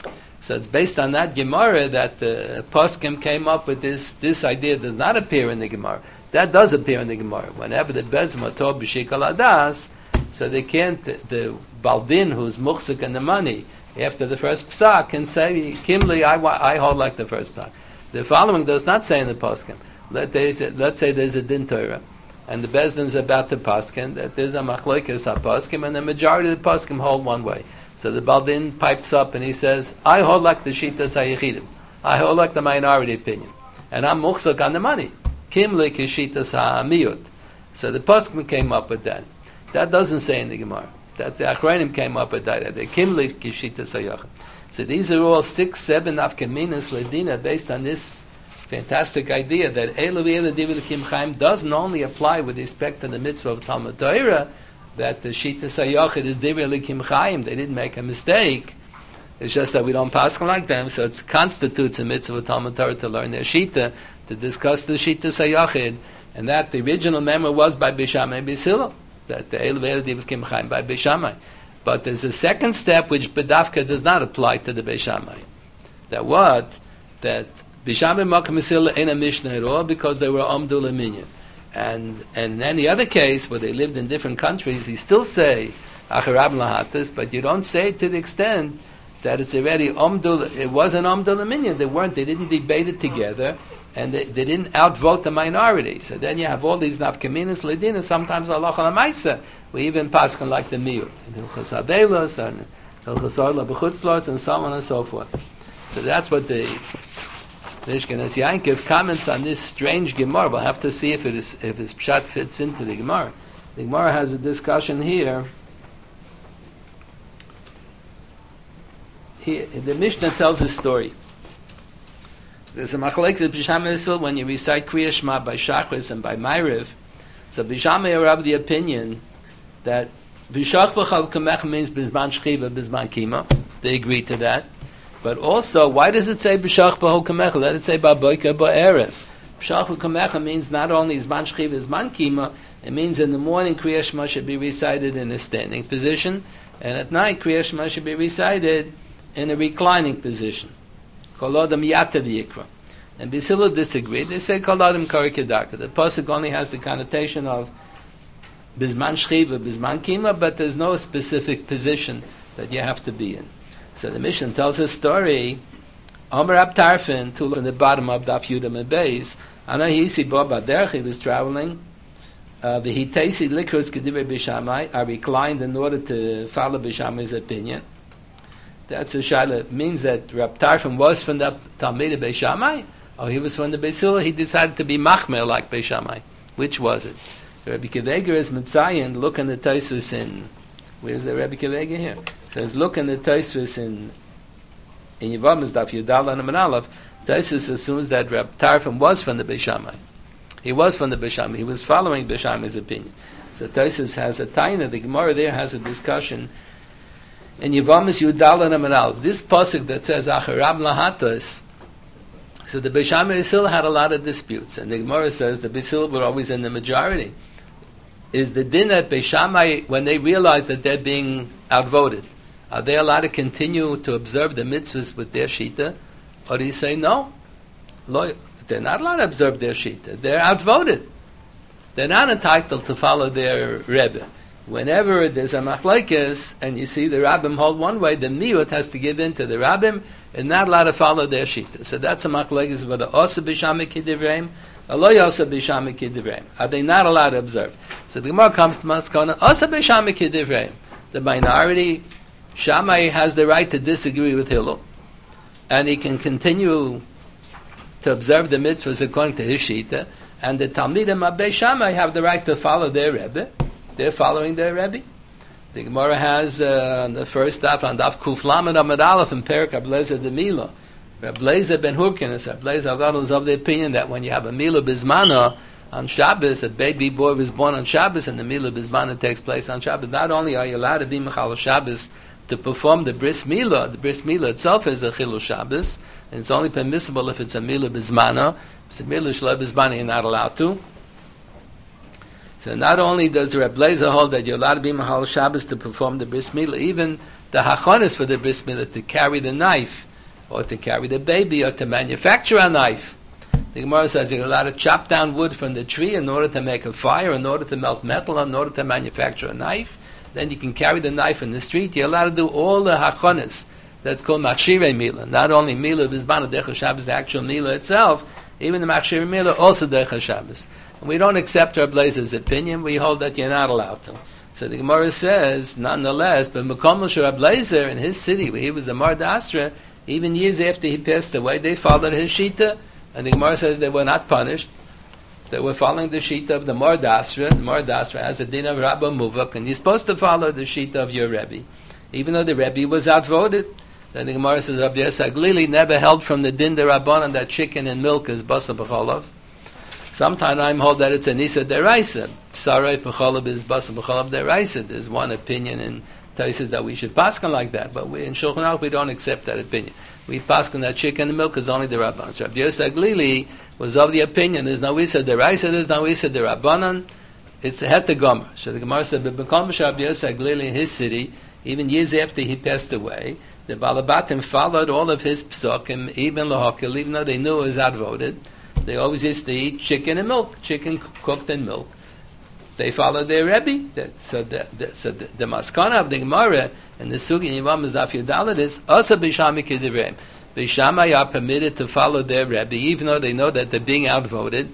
So it's based on that Gemara that the poskim came up with this. This idea does not appear in the Gemara. That does appear in the Gemara. Whenever the bezim are told b'shikol adas, so they can't. The baldin who's muchzak in the money after the first psak can say kimli. I, I hold like the first psak. The following does not say in the poskim. Let say, let's say there's a din Torah, and the Bezdin is about to paskin, that there's a machlokes ha-paskim, and the majority of the paskim hold one way. So the Baldin pipes up and he says, I hold like the shitas ha-yechidim. I hold like the minority opinion. And I'm muchzak on the money. Kim li kishitas ha-amiyut. So the paskim came up with that. That doesn't say in the Gemara. That the Achronim came up with that. The Kim li kishitas ha-yochid. So these are all six, seven afkaminas ledina based on this fantastic idea that Eilvei L'Divrei L'Kim Chaim doesn't only apply with respect to the mitzvah of Talmud Torah, that the Shitas HaYochid is Divrei L'Kim Chaim. They didn't make a mistake. It's just that we don't pass like them, so it constitutes a mitzvah of Talmud Torah to learn their Shita, to discuss the Shitas HaYochid, and that the original memory was by Beis Shammai and Beis Hillel, that the Eilvei L'Divrei L'Kim Chaim by Beis Shammai. But there's a second step which Bedavka does not apply to the Beis Shammai. That what? That Beis Shammai Makom Misillah in a Mishnah at all because they were Omdul Minyan. And and in any other case where they lived in different countries, you still say Acharab Lahatas, but you don't say it to the extent that it's already Omdul. It wasn't Omdul Minyan. They weren't. They didn't debate it together, and they, they didn't outvote the minority. So then you have all these nafkaminas ledina. Sometimes Allah Alamaisa. We even paskin like the miut, Hilchos Abelos and Hilchos Orla B'chutzlotz, and so on and so forth. So that's what the Nishkenas Yankiv comments on this strange Gemara. We'll have to see if it is if his pshat fits into the Gemara. The Gemara has a discussion here. He, the Mishnah tells a story There's a machlekes B'Shamai Yisrael when you recite Kriya Shema by Shachris and by Ma'ariv. So B'Shamai are of the opinion that B'Shach B'Chal Kamech means B'Zman Shchiva, B'Zman Kima. They agree to that. But also, why does it say B'Shach B'Chal Kamech? Let it say Ba'Boika Ba'erev. B'Shach B'Kamecha means not only Zman Shchiva, Zman Kima, it means in the morning Kriya Shema should be recited in a standing position, and at night Kriya Shema should be recited in a reclining position. Kol Adam Yatav Yikra. And B'Sila disagreed. They say Kol Adam Kari Kedaka. The pasuk only has the connotation of Bizman Shchiva, Bizman Kima, but there's no specific position that you have to be in. So the Mishnah tells a story. Omer Ab Tarfin, to in the bottom of Daf Yudam and Beis, Anahisi Boba Derech, he was traveling. The Hitesi Likros Kedive B'Shamai are reclined in order to follow B'Shamai's opinion. That's a shaila. It means that Rab Tarfon was from the Talmid Beis Shammai, or he was from the Beis Hillel. He decided to be machmer like Beis Shammai. Which was it? So Rabbi Kiveger is Mitzayin. Look in the Tosfos in. Where's the Rabbi Kiveger here? It says look in the Tosfos in in Yevamos Daf Yudal and Amud Aleph. Tosfos assumes that Rab Tarfon was from the Beis Shammai. He was from the Beis Shammai. He was following Beis Shammai's opinion. So Tosfos has a taina. The Gemara there has a discussion. In Yevamos Yudal and Amud Aleph, this pasuk that says Acharab Lahatos, so the Beis Shammai Yisrael had a lot of disputes, and the Gemara says the Beis Hillel were always in the majority. Is the din at Beis Shammai, when they realize that they're being outvoted, are they allowed to continue to observe the mitzvahs with their shita, or do you say no? They're not allowed to observe their shita. They're outvoted. They're not entitled to follow their Rebbe. Whenever there's a machlekes and you see the rabbim hold one way, the miut has to give in to the rabbim and not allowed to follow their shita. So that's a machlekes whether osa b'shamik kidivreim, or lo yosa b'shamik kidivreim. Are they not allowed to observe? So the Gemara comes to Maskana, osa b'shamik kidivreim. The minority, Shammai has the right to disagree with Hillel, and he can continue to observe the mitzvahs according to his shita, and the Talmidim of Beis Shammai have the right to follow their Rebbe. They're following their Rebbe. The Gemara has uh, on the first daf, on daf Kuf Lamed Amud Aleph in Perik Ablezer de Mila. Ablezer ben Hurkinus, Ablezer Agadol is of the opinion that when you have a Mila Bismana on Shabbos, a baby boy was born on Shabbos, and the Mila Bismana takes place on Shabbos. Not only are you allowed to be Mechal Shabbos to perform the Bris Mila, the Bris Mila itself is a Chilul Shabbos, and it's only permissible if it's a Mila Bismana. If it's a Mila Shlo Bismana, you're not allowed to. So not only does the Reb Lezer hold that you're allowed to be Mahal Shabbos to perform the Bris Milah, even the Hachonis for the Bris Milah, to carry the knife, or to carry the baby, or to manufacture a knife. The Gemara says you're allowed to chop down wood from the tree in order to make a fire, in order to melt metal, in order to manufacture a knife. Then you can carry the knife in the street. You're allowed to do all the Hachonis. That's called Machshirei Milah. Not only Milah Bizbana Decha Shabbos, the actual Milah itself, even the Machshirei Milah also Decha Shabbos. We don't accept Reb Lezer's opinion. We hold that you're not allowed to. So the Gemara says, nonetheless, but Mekom Reb Lezer in his city, where he was the Mar Dasra, even years after he passed away, they followed his shita, and the Gemara says they were not punished. They were following the shita of the Mar Dasra. The Mar Dasra has a din of Rabba Muvak, and you're supposed to follow the shita of your Rebbe, even though the Rebbe was outvoted. Then the Gemara says, Rabbi Yosef Glili never held from the din the Rabbanan that chicken and milk is basa b'cholav. Sometimes I'm hold that it's a nisa deraisa. Sarai p'cholav is basa b'cholav deraisa. There's one opinion in Taisis that we should paskin like that, but we, in Shulchan Aruch we don't accept that opinion. We paskin that chicken and milk is only the Rabbanan. So Rabbi Yosef Glili was of the opinion there's no isa deraisa, there's no isa derabbanan. It's a het gomer. So the Gemara said, but B'kom Rabbi Yosef Glili in his city, even years after he passed away, the Balabatim followed all of his psukim, even lahokil, even though they knew it was outvoted. They always used to eat chicken and milk, chicken cooked in milk. They followed their Rebbe. That, so the, the, so the, the maskana of the Gemara and the Sugi in Yevamos Daf Yudalet is also b'shamai k'divrei. B'shamai are permitted to follow their Rebbe, even though they know that they're being outvoted.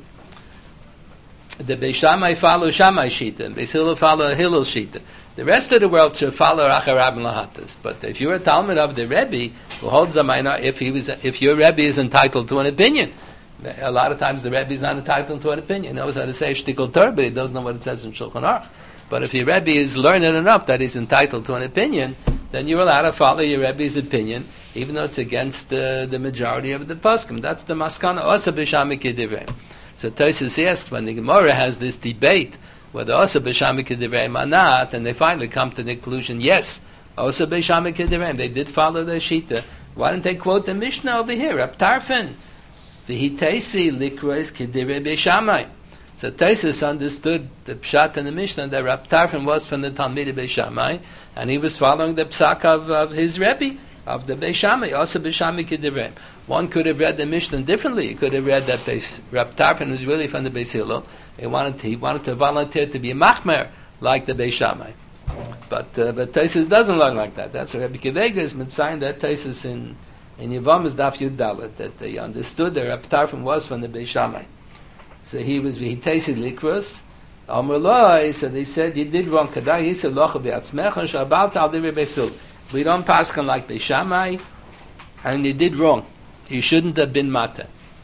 The B'shamai follow Shammai Shita, and Beis Hillel follow Hillel Shita. The rest of the world should follow Acharab and Lahatas. But if you're a Talmud of the Rebbe who holds the minor, if he was, if your Rebbe is entitled to an opinion. A lot of times the Rebbe is not entitled to an opinion. He knows how to say shtikul Torah, but he doesn't know what it says in Shulchan Aruch. But if your Rebbe is learned enough that he's entitled to an opinion, then you're allowed to follow your Rebbe's opinion, even though it's against the, the majority of the poskim. That's the maskana also b'shami k'divrei. So Tosfos asked, when the Gemara has this debate whether also b'shami k'divrei or not, and they finally come to the conclusion, yes, also b'shami k'divrei, they did follow the shita. Why didn't they quote the Mishnah over here? Rab Tarfon, v'hitesi likrois k'divrei b'shamai. So Tosfos understood the pshat in the Mishnah that Rab Tarfon was from the Talmidei Beis Shammai, and he was following the psak of, of his Rebbe, of the Beis Shammai, also b'shami k'divrei. One could have read the Mishnah differently. He could have read that Beis, Rab Tarfon was really from the Beis Hillel. He wanted to, he wanted to volunteer to be a machmer like the Beis Shammai. But uh, but Tosfos doesn't learn like that. That's Rabbi Kivega is mitzaying that Tosfos in in Yevamos Daf Yud Dalet, that they understood that Rab Tarfon was from the Beis Shammai. So he was he tasted likros. Amar Loi, so they said you did wrong. Kadai he said locha be'atzmecha shabat al divrei Beis Hillel. We don't pass on like Beis Shammai, and you did wrong. You shouldn't have been mata.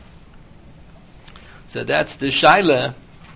So that's the shaila.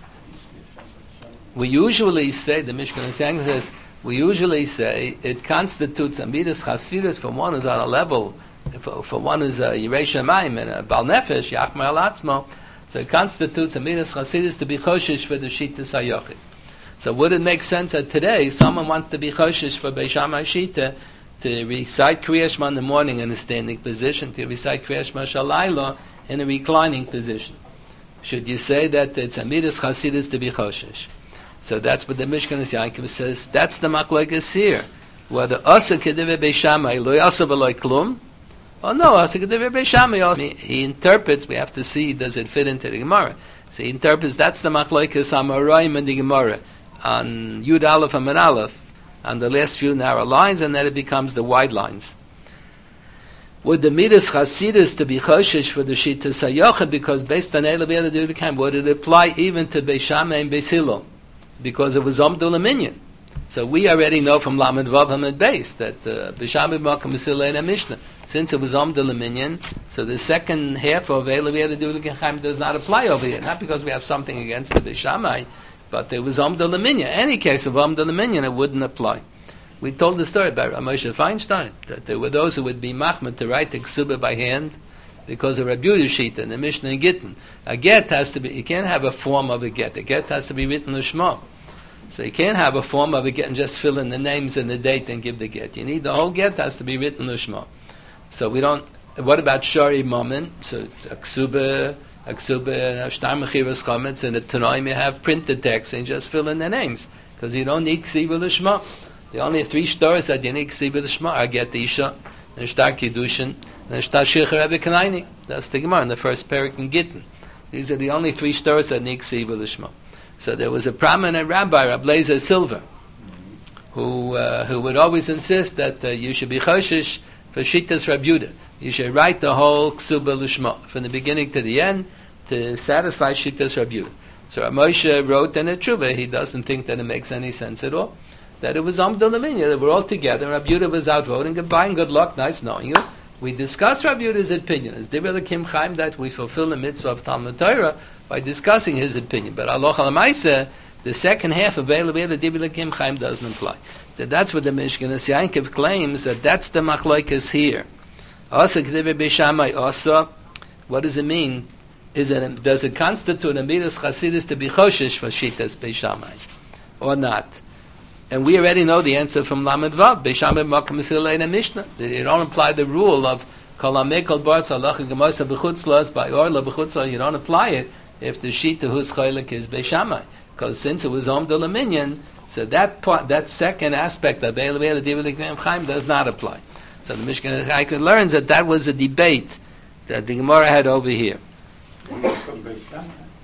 We usually say, the Mishkan says, we usually say it constitutes a midas chassidus for one who's on a level, for, for one who's a Yirei Shamayim and a Bal Nefesh, Yachmar al Atzmo, so it constitutes a midas chassidus to be choshish for the Shittas HaYochid. So would it make sense that today someone wants to be choshish for Beis Shammai Shita to recite Kriya Shema in the morning in a standing position, to recite Kriya Shema Shalayla in a reclining position? Should you say that it's a midas chassidus to be choshish? So that's what the Mishkan Yaakov says. That's the machlokes here. Whether asa k'divrei Beis Shammai lo asa v'lo klum, or no asa k'divrei Beis Shammai. He interprets. We have to see, does it fit into the Gemara? So he interprets. That's the machlokes Amoraim in the Gemara on Yud Aleph and Mem Aleph on the last few narrow lines, and then it becomes the wide lines. Would the midas chasidus to be choshish for the Shittas HaYochid, because based on Eilu V'Eilu Dudikam, would it apply even to Beis Shammai and Beis Hillel? Because it was Omdul Minyan. So we already know from Lamed Vav Hamid Beis that uh, Beis Shammai B'Makom Mesilei and Mishnah. Since it was Omdul Minyan, so the second half of Eilu V'Eilu Dudikam does not apply over here. Not because we have something against the Beis Shammai, but it was Omdul Minyan. Any case of Omdul Minyan, it wouldn't apply. We told the story about Moshe Feinstein, that there were those who would be machmir to write the ksuba by hand because of Rabbi Yehuda Shita and the Mishnah and Gittin. A get has to be, you can't have a form of a get. A get has to be written l'shma. So you can't have a form of a get and just fill in the names and the date and give the get. You need the whole get has to be written l'shma. So we don't, what about Shari Momen? So a ksuba, a ksuba, a shtar mechiras chametz, and the Tanoim you have printed text and just fill in the names. Because you don't need ksiva l'shma. The only three stores that you need ksiva l'shma are get isha, and shtar kiddushin, and shtar shircha Rebbe Kanaini. That's the Gemara in the first parak in Gittin. These are the only three stores that need ksiva l'shma. So there was a prominent rabbi, Rab Leizer Silver, who uh, who would always insist that uh, you should be choshish for Shittas Rab Yehuda. You should write the whole ksuba l'shma from the beginning to the end to satisfy Shittas Rab Yehuda. So Rav Moshe wrote in a tshuva, he doesn't think that it makes any sense at all, that it was Amdul Aminya, that we're all together, and Rab Yehuda was out voting, goodbye and good luck, nice knowing you. We discussed Rab Yehuda's opinion. As Divrei Elokim Chaim, that we fulfill the mitzvah of Talmud Torah by discussing his opinion. But Allah Alamaisa, the second half of Eilu V'Eilu Divrei Elokim Chaim doesn't apply. So that's what the Mishkan Yaakov claims, that that's the machlokes here. Also, K'divrei Beis Shammai also, what does it mean? Is it, does it constitute a midas chasidus to be choshish for Shittas Beis Shammai, or not? And we already know the answer from Lamed Vav. Beis Shammai B'Makom Mesilei and Mishnah. They don't apply the rule of Kol Hamei Kol Baratz Halacha Gemosa B'Chutzlas by Orla B'Chutzlas. You don't apply it if the Shita whose Chaylik is Beis Shammai, because since it was Omdul Minyan, so that part, that second aspect of Eilu V'Eilu Divrei Elokim Chaim does not apply. So the Mishkan Yaakov learns that that was a debate that the Gemara had over here. He was from Beis Shammai.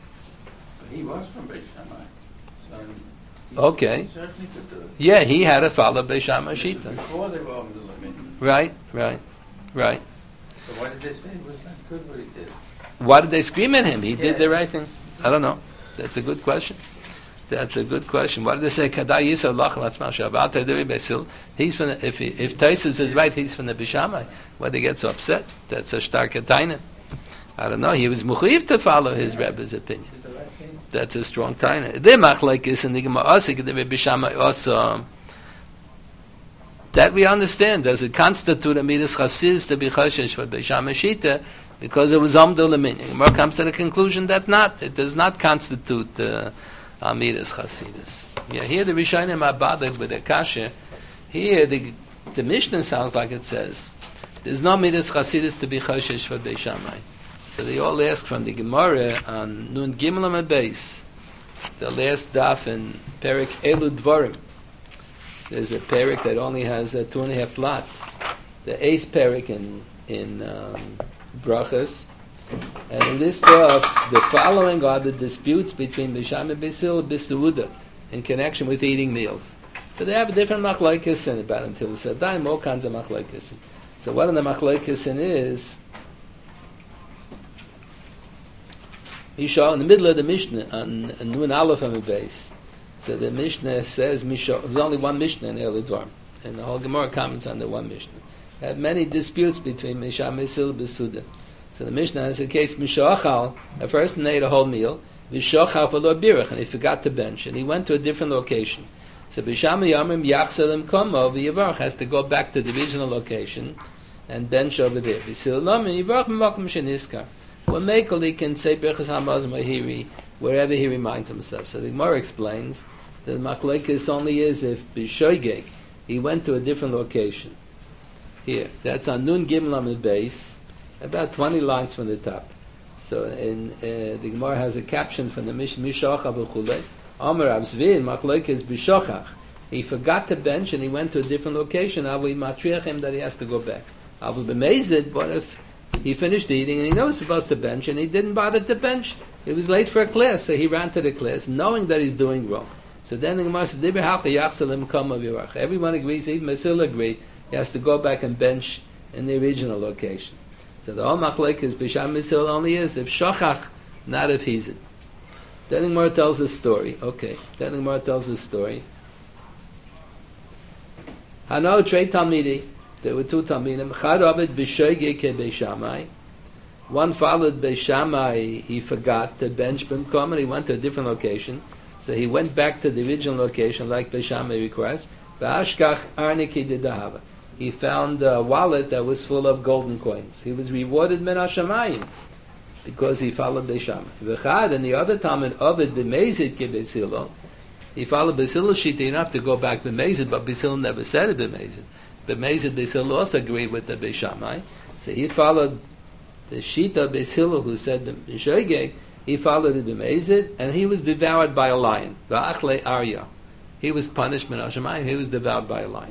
He was from Beis Shammai. So he Okay. certainly could do it. Yeah, he had to follow Beis Shammai Shita. Before they were over the limit. Right, right, right. So why did they say it was not good what he did? Why did they scream at him? He Yeah. did the right thing. I don't know. That's a good question. That's a good question. Why did they say Kadai Yisrael Lach Latzman Shabbat Tederi Besil? He's from the, if he, if Taisus is right, he's from the Beis Shammai. Why they get so upset? That's a starke taina. I don't know. He was muchiv to follow his Rebbe's opinion. Did the right thing? That's a strong taina. The machlokes in the Gemara also K'divrei Beis Shammai also. that we understand. Does it constitute a midas chasidus to be choshesh for Beis Shammai Shita? Because it was Amdul Lamin. Gemara comes to the conclusion that not. It does not constitute uh, a midas chasidus. Yeah, here the Rishonim are bothered with the kasha. Here the the Mishnah sounds like it says there's no midas chasidus to be choshesh for Beis Shammai. So they all ask from the Gemara on Nun Gimel Amud Beis, the last daf in Perik Elu Dvarim. There's a Perik that only has a two and a half lot. The eighth Perik in in um, Brachas, and in this stuff, the following are the disputes between Beis Shammai and Beis Hillel B'Seuda in connection with eating meals. So they have a different machlokes in about until the Sadaim, all kinds of machlokes. So one of the machlokes is Misha in the middle of the Mishnah on Nun Aleph Amud Beis. So the Mishnah says Misha. There's only one Mishnah in Elu Dvarim, and the whole Gemara comments on the one Mishnah. Had many disputes between Beis Shammai and Beis Hillel B'Seuda. So the Mishnah has a case Mishachal. A person ate a whole meal. Mishachal for Lo Birach, and he forgot to bench, and he went to a different location. So Beis Shammai Yamim Yachsalim Komo v'Yivarach has to go back to the original location and bench over there. Beis Hillel Lamin Yivarach M'Makom Sheniskar. When Meikoli can say Berachas Hamaz Mahiri wherever he reminds himself. So the Gemara explains that the machlokes only is if B'Shoigeg he went to a different location. Here, that's on Nun Gimel Amud Beis, about twenty lines from the top. So in uh, the Gemara has a caption from the Mishnah Mishachach B'Chulei. Amar Abzvin machlokes B'Shachach. He forgot to bench and he went to a different location. Avu matriach him that he has to go back. Avu b'meizid. What if he finished eating and he knows he's supposed to bench and he didn't bother to bench? He was late for a class, so he ran to the class knowing that he's doing wrong. So then the Gemara says, everyone agrees, even Mesil agreed, he has to go back and bench in the original location. So the whole machlokes is Beis Shammai Mesil only is if shachach, not if he's it. Then the Gemara tells a story. Okay, then the Gemara tells a story. Hano trei talmidi. There were two talmidim. Chad Ovid b'shoigeg ke Beis Shammai. One followed Beis Shammai. He forgot to bench b'mkom, and he went to a different location. So he went back to the original location, like Beis Shammai requires. V'ashkach arniki didahava. He found a wallet that was full of golden coins. He was rewarded min hashamayim because he followed Beis Shammai. V'chad, and the other talmid Ovid b'meizid ke Beis Hillel. He followed Beis Hillel shita. You don't have to go back b'meizid, but Beis Hillel never said it b'meizid. B'meizid Beis Hillel also agreed with the Beis Shammai. So he followed the shita Beis Hillel who said b'shoigeg. He followed the b'meizid, and he was devoured by a lion. V'achle arya. He was punished min hashamayim. He was devoured by a lion.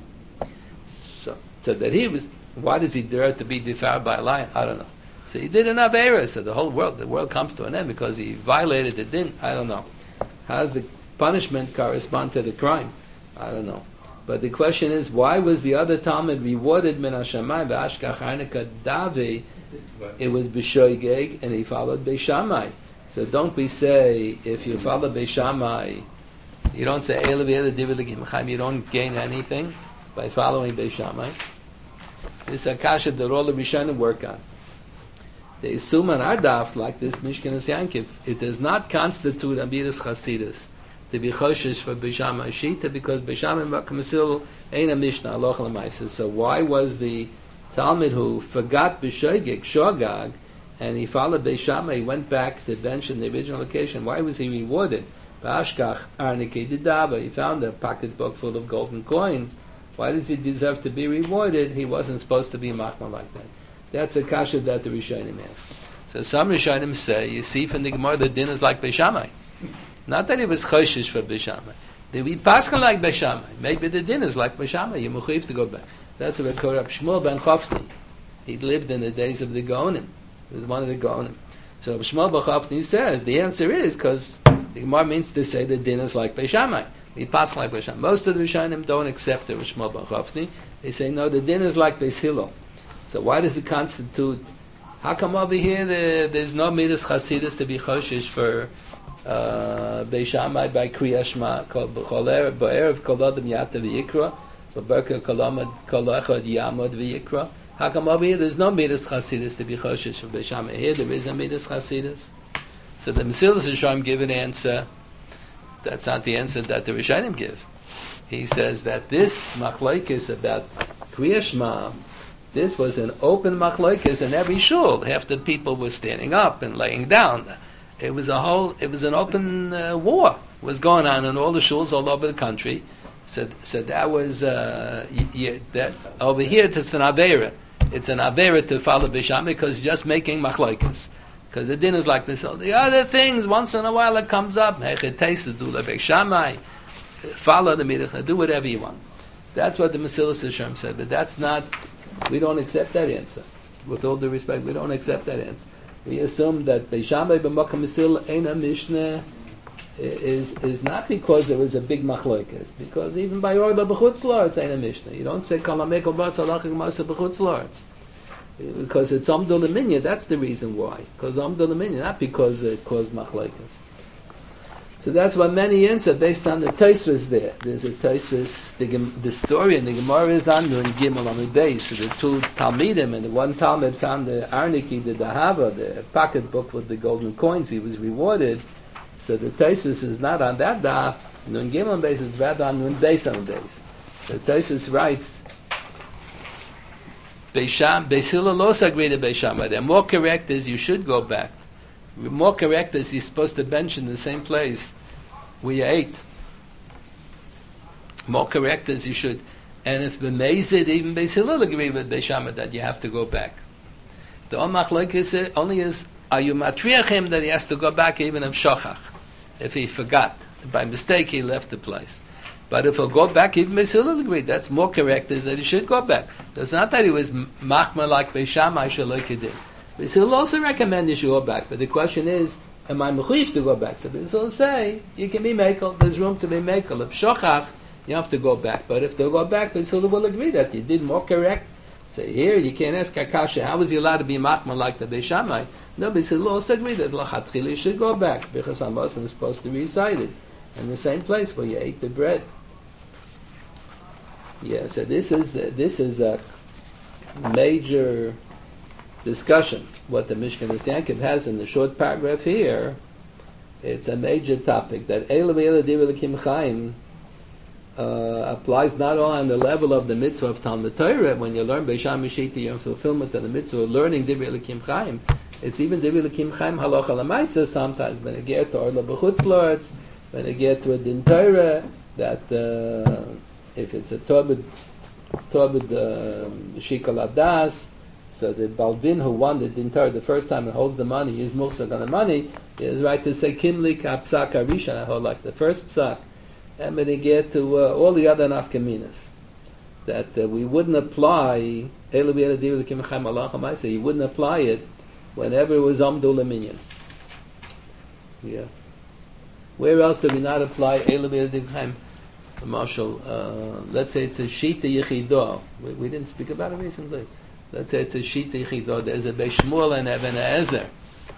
So, so that he was. Why does he dare to be devoured by a lion? I don't know. So he did enough errors. So the whole world, the world comes to an end because he violated the din. I don't know. How does the punishment correspond to the crime? I don't know. But the question is, why was the other Talmud rewarded min hashamayim v'ashkach arnika davi? It was b'shoigeg, and he followed Beis Shammai. So don't we say, if you follow Beis Shammai, you don't say, you don't gain anything by following Beis Shammai. This is a kasha that all the Rishonim work on. They assume on our daf, like this Mishkenas Yankiv, it does not constitute Amidas Chasidus to be choshesh for Beis Shammai Shita, because Beis Shammai Makom ain't a Mishnah, Aloch L'maisa. So why was the Talmud who forgot B'shoigeg, Shogag, and he followed Beis Shammai, he went back to bench in the original location, why was he rewarded? B'ashkach arniki didava. He found a pocketbook full of golden coins. Why does he deserve to be rewarded? He wasn't supposed to be machmir like that. That's a kasha that the Rishonim ask. So some Rishonim say, you see from the Gemara, the din is like Beis Shammai. Not that he was choshesh for Beis Shammai. They read Pascha like Beis Shammai. Maybe the din is like Beis Shammai. You mechuyev to go back. That's what Korab Shmuel ben Chofni. He lived in the days of the Gaonim. He was one of the Gaonim. So Shmuel ben Chofni says the answer is because the Gemara means to say the din is like Beis Shammai. We pass like Beis Shammai. Most of the Rishonim don't accept it with Shmuel ben Chofni. They say no, the din is like Beis Hillel. So why does it constitute? How come over here the, there's no midas chasidus to be choshesh for uh, Beis Shammai by Kriya Shema? Ba'erev kol adam yata v'yikra, b'berka kol echad yamod v'yikra. How come over here there's no midas chasidus to be choshesh for Beis Shammai? Here there is a midas chasidus. So the Mesilas Yesharim give an answer. That's not the answer that the Rishonim give. he says that this machlokes about Kriya Shema, this was an open machlokes in every shul. Half the people were standing up and laying down. It was a whole, it was an open uh, war was going on in all the shuls all over the country. So, so that was uh, y- y- that over here. It's an avera. It's an avera to follow Beishamai because you're just making machlokes. Because the din is like this. The other things, once in a while it comes up. Beishamai, follow the midah, do whatever you want. That's what the Mesilas Yesharim said. But that's not. We don't accept that answer. With all due respect, we don't accept that answer. We assume that Beishamai b'makam mesil ein a mishnah is is not because there was a big machlokes, because even by order b'chutz la'aretz ain't a mishnah. You don't say kol hamekel b'atz halacha gemasa b'chutz la'aretz, because it's amdul l'minya. That's the reason why. Because amdul l'minya, not because it caused machlokes. So that's why many answer based on the Tosfos there. There's a Tosfos, the, the story in the Gemara is on Nun Gimel on the base. So the two Talmidim, and the one Talmid found the Arniki, the Dahava, the pocketbook with the golden coins. He was rewarded. So the Tosfos is not on that daf. Nun Gimel on base, it's rather on Nun Beis on base. The Tosfos writes, Beisham, Beis Hillel los agree to Beisham. The more correct is you should go back. The more correct is you're supposed to bench in the same place where you ate. More correct is you should. And if b'meizid, even Beis Hillel agree with Beisham that you have to go back. The Machlokes only is, are you matriach him that he has to go back even if shochach, if he forgot, by mistake he left the place. But if he'll go back, even Beis Hillel agree. That's more correct is that he should go back. It's not that he was machma like Beishamai shaloi kedin. Beis Hillel also recommend you should go back, but the question is, am I mechuyev to go back? So Beis Hillel say, you can be mekel, there's room to be mekel. If shochach, you have to go back. But if they go back, Beis Hillel will agree that you did more correct. Say, here, you can't ask Akasha, how was he allowed to be machma like the Beishamai? No, Beis Hillel also agree that lachatchila you should go back, because Amos was supposed to recite it in the same place where you ate the bread. Yeah, so this is, uh, this is a major discussion. What the Mishkan Yankov has in the short paragraph here, it's a major topic that Eila Eila Divrei Elokim Chaim applies not only on the level of the mitzvah of Talmud Torah. When you learn Beisham Mishiti, you're in fulfillment of the mitzvah of learning Divrei Elokim Chaim. It's even Divrei Elokim Chaim halacha l'maisa sometimes. When you get to Orla B'chutz La'aretz, when you get to a Din Torah, that uh, if it's a Tobit Tobit Shikol Adas, so the Baldin who won the Din Torah the first time and holds the money, he's muhsek on the money, he is right to say Kimli ka psak arishan, I hold like the first psak. And when you get to uh, all the other nafkaminas, that uh, we wouldn't apply, you wouldn't apply it whenever it was Amdul Minyan. Yeah. Where else do we not apply Marshall? Uh, let's say it's a Shita Yechidah. We, we didn't speak about it recently. Let's say it's a Shita Yechidah. There's a Beis Shmuel and Eben Ezer.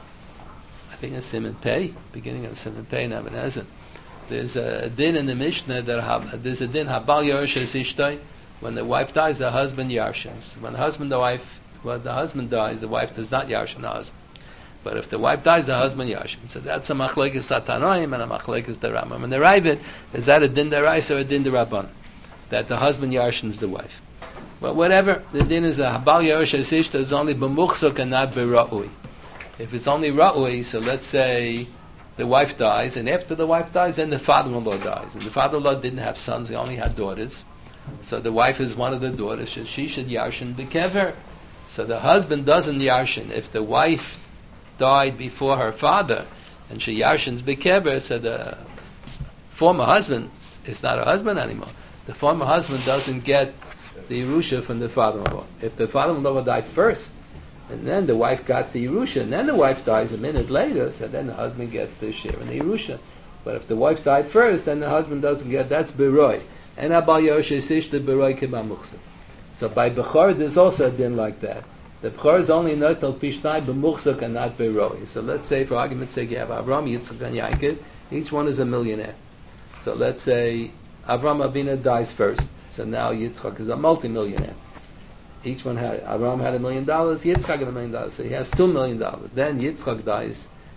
I think it's Simon Pei, beginning of Simon Pei and Eben Ezer. There's a din in the Mishnah that have, there's a din Habal Yarshes Ishtay. When the wife dies, the husband yarshins. When the husband, the wife, well, the husband dies, the wife does not yarshin the husband. But if the wife dies, the husband yashim. So that's a machlekes satanoim and a machlekes derambam. And the Ravid is that a din derais or a din derabban, that the husband yarshins the wife. But whatever, the din is a habal yarshes ishta is only b'muchzuk and not b'ra'ui. If it's only ra'ui, so let's say the wife dies, and after the wife dies, then the father-in-law dies. And the father-in-law didn't have sons; he only had daughters. So the wife is one of the daughters. So she should yarshin b'kever. So the husband doesn't yarshin if the wife died before her father, and she yarshins b'kever, so the former husband is not her husband anymore. The former husband doesn't get the Yerusha from the father-in-law. If the father-in-law died first, and then the wife got the Yerusha, and then the wife dies a minute later, so then the husband gets the share in the Yerusha. But if the wife died first, then the husband doesn't get, that's Beroi. And Abal Yerusha Sish the Beroi Kibamuchsa. So by Bechor, there's also a din like that. The Bechor is only not al Pishnai b'muchzak and not b'roi. So let's say, for argument's sake, you have Avram, Yitzchak, and Yaakov. Each one is a millionaire. So let's say Avram Avinu dies first. So now Yitzchak is a multi-millionaire. Each one had, Avram had a million dollars, Yitzchak had a million dollars. So he has two million dollars. Then Yitzchak dies.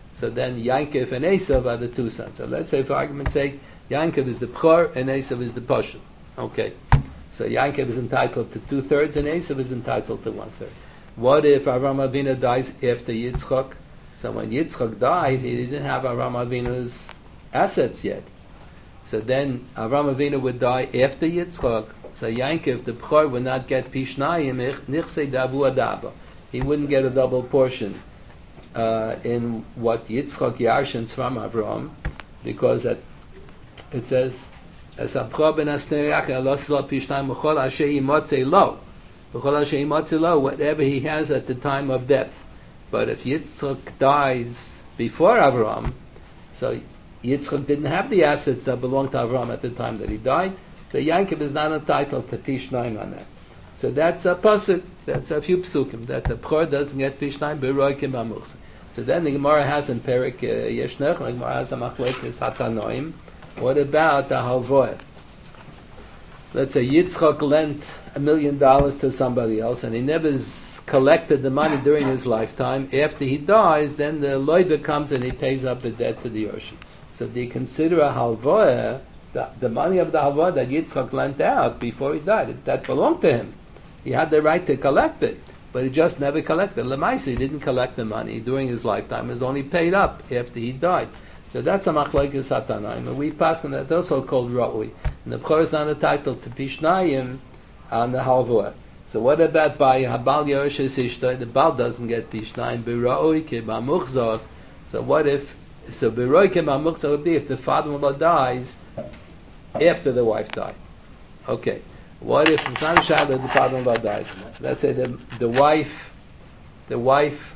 So then Yankov and Esav are the two sons. So let's say, for argument's sake, Yankov is the Bchor and Esav is the Poshel. Okay. So Yankov is entitled to two-thirds and Esav is entitled to one-third. What if Avram Avinu dies after Yitzchak? So when Yitzchak died, he didn't have Avram Avinu's assets yet. So then Avram Avinu would die after Yitzchak. So Yankov, the Bchor, would not get Pishnayim, Nichse Davu Adaba. He wouldn't get a double portion uh, in what Yitzchak Yarshins from Avram, because that it says, as Abchor ben Asnerach Elosla Pishnayim B'chol Asher Yimotzei Lo. B'chol Asher Yimotzei Lo, whatever he has at the time of death. But if Yitzchak dies before Avram, so Yitzchak didn't have the assets that belonged to Avram at the time that he died, so Yankov is not entitled to Pishnayim on that. So that's a pasuk, that's a few psukim, that the Bchor doesn't get Pishnayim B'roikim B'amuchse. So then the Gemara has in Perik uh, Yeshnech, the Gemara has a Machlekes Hatanoim. What about the Halvoah? Let's say Yitzchak lent a million dollars to somebody else and he never collected the money during his lifetime. After he dies, then the loiber comes and he pays up the debt to the Yoshim. So do you consider a Halvoah, the, the money of the Halvoah that Yitzchak lent out before he died, that belonged to him? He had the right to collect it, but he just never collected. Lemaisa, he didn't collect the money during his lifetime. It was only paid up after he died. So that's a machlekes hatanaim. And we pass on that also called ra'ui. And the Bchor is not entitled to pishnayim on the halvoah. So what about by habal yerushes ishtoi? The bal doesn't get pishnayim b'ra'ui ke b'amuchzor. So what if, so b'ra'ui ke b'amuchzor would be if the father-in-law dies after the wife died. Okay. What if it's not a shad that the father-in-law died? Let's say the the wife, the wife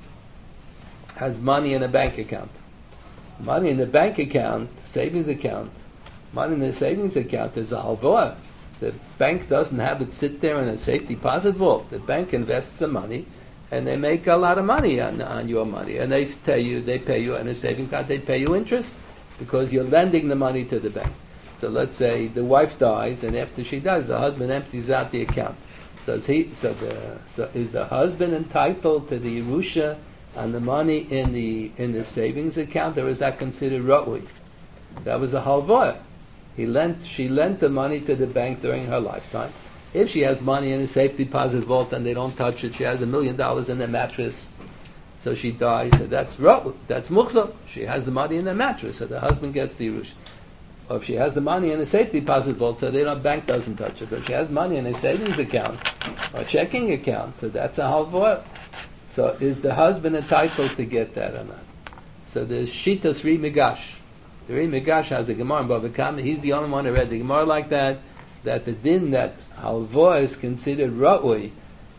has money in a bank account. Money in the bank account, savings account, money in the savings account is a halvoah. The bank doesn't have it sit there in a safe deposit vault. The bank invests the money, and they make a lot of money on, on your money. And they tell you, they pay you in a savings account, they pay you interest because you're lending the money to the bank. So let's say the wife dies, and after she dies, the husband empties out the account. So is he? So the so is the husband entitled to the Yerusha on the money in the in the savings account, or is that considered ra'ui? That was a halvoah. He lent, she lent the money to the bank during her lifetime. If she has money in a safe deposit vault and they don't touch it, she has a million dollars in the mattress, so she dies. So that's ra'ui. That's muchzah. She has the money in the mattress, so the husband gets the Yerusha. Or if she has the money in a safe deposit vault, so the bank doesn't touch it. But if she has money in a savings account or checking account, so that's a halvoah. So is the husband entitled to get that or not? So there's Shitas Ri Migash. The Ri Migash has a Gemara in Bava Kama. He's the only one who read the Gemara like that, that the din that halvoah is considered ra'ui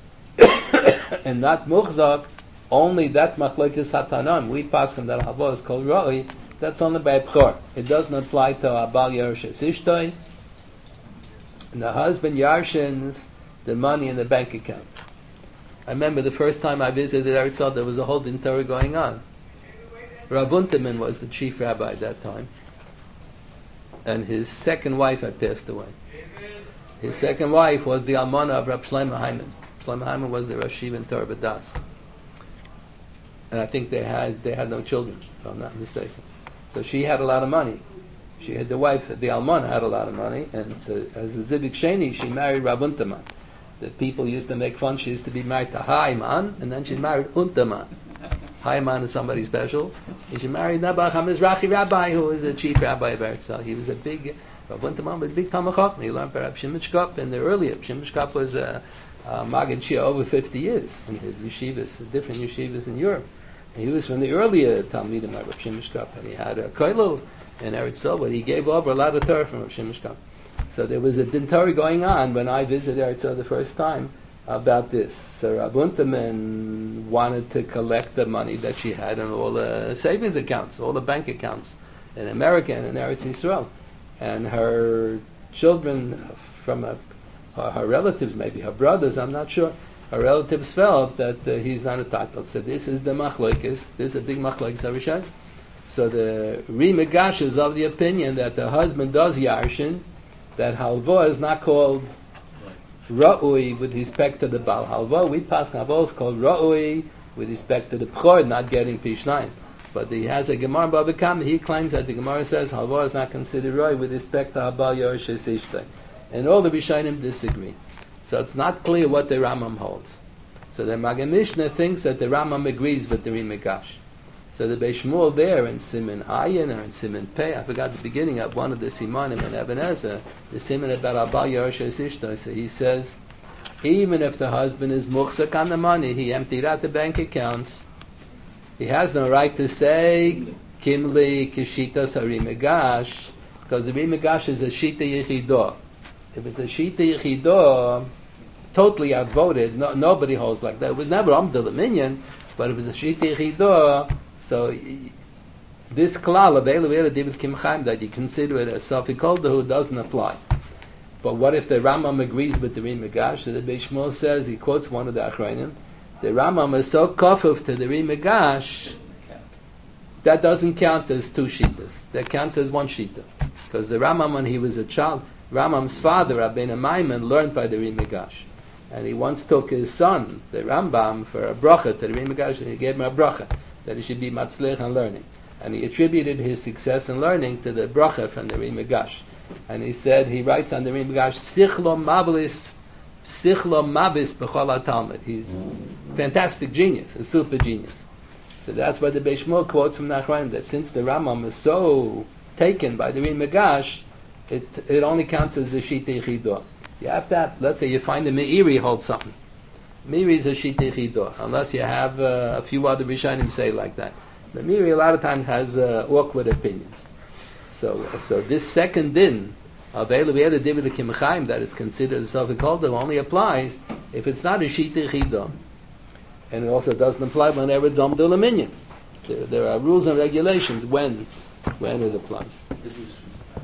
and not muchzak, only that machlekes hatanan. We pass him that halvoah is called ra'ui. That's only by Bchor. It doesn't apply to Abal Yerush Ishtoi. And the husband Yarshins the money in the bank account. I remember the first time I visited Eretz Yisrael, there was a whole din Torah going on. Rav Unterman was the chief rabbi at that time. And his second wife had passed away. His second wife was the almana of Rab Shlomo Hyman. Shlomo Hyman was the Rosh Yeshiva in Torah B'das. And I think they had they had no children, if I'm not mistaken. So she had a lot of money. She had the wife, the almana had a lot of money, and so, as a Zivik Sheni, she married Rav Unterman. The people used to make fun. She used to be married to Haiman, and then she married Unterman. Haiman is somebody special. And she married Nabach HaMizrachi Rabbi, who was the chief rabbi of Eretz Yisrael. He was a big, Rav Unterman was a big Talmid Chacham. He learned by Rav Shimon Shkop in the earlier. Shimon Shkop was a, a Magen Shia over fifty years in his yeshivas, different yeshivas in Europe. And he was from the earlier Talmidim of Rav Shimon Shkop, and he had a koilo in Eretz Yisrael, but he gave over a lot of Torah from Rav Shimon Shkop. So there was a din Torah going on when I visited Eretz Yisrael the first time about this. So Rav Unterman wanted to collect the money that she had in all the savings accounts, all the bank accounts in America and in Eretz Yisrael. And her children from a, her, her relatives, maybe her brothers, I'm not sure, her relatives felt that uh, he's not entitled. So this is the machlokes, this is a big machlokes Arishan. So the Ri Migash is of the opinion that the husband does yarshin, that halvoah is not called ra'ui with respect to the Baal. Halvoah, we pass halvoah is called ra'ui with respect to the Bchor not getting pishnayim. But he has a Gemara Bava Kama. He claims that the Gemara says halva is not considered roy with respect to Habal Yorshei Ishtay. And all the Rishonim disagree. So it's not clear what the Rambam holds. So the Magen Mishnah thinks that the Rambam agrees with the Ri Migash. So the Beis Shmuel there in Siman Ayin or in Siman Pei, I forgot the beginning of one of the Simanim in Eben Ezer, the Siman about Habal Yorshei Ishtay. So he says, even if the husband is muchzak on the money, he emptied out the bank accounts, he has no right to say Kimli Kishitas Hari Megash, because the Ri Megash is a Shita Yechidah. If it's a Shita Yechidah, totally outvoted, no, nobody holds like that. It was never Amdul Minyan, but it was a Shita Yechidah, so this klal of Eilu Eilu Divid Kim Chaim that you consider it as Safikoldahu doesn't apply. But what if the Rambam agrees with the Ri Megash? So the Beis Shmuel says, he quotes one of the Achrayim, the Rambam is so kofuf to the Ri Megash, that doesn't count as two shitas. That counts as one shita. Because the Rambam, when he was a child, Rambam's father, Rabbeinu Maimon, learned by the Ri Megash. And he once took his son, the Rambam, for a bracha to the Ri Megash, and he gave him a bracha, that he should be matzlich in learning. And he attributed his success in learning to the bracha from the Ri Megash. And he said, he writes on the Ri Megash, Sichlo Mablis, Sichlo Mabis B'chol HaTalmud. He's a fantastic genius, a super genius. So that's why the Beis Shmuel quotes from Nachman, that since the Rambam is so taken by the Ri Megash, it it only counts as a Shita Yechidah. You have to have, let's say you find the Meiri holds something. Meiri is a Shita Yechidah, unless you have uh, a few other Rishonim say like that. The Meiri a lot of times has uh, awkward opinions. So, so this second din of Eilu Eilu Divid Kim Chaim that is considered a Safikoldahu only applies if it's not a Shita Yechidah. And it also doesn't apply whenever it's Amdul Minyan. There, there are rules and regulations when when it applies. This is,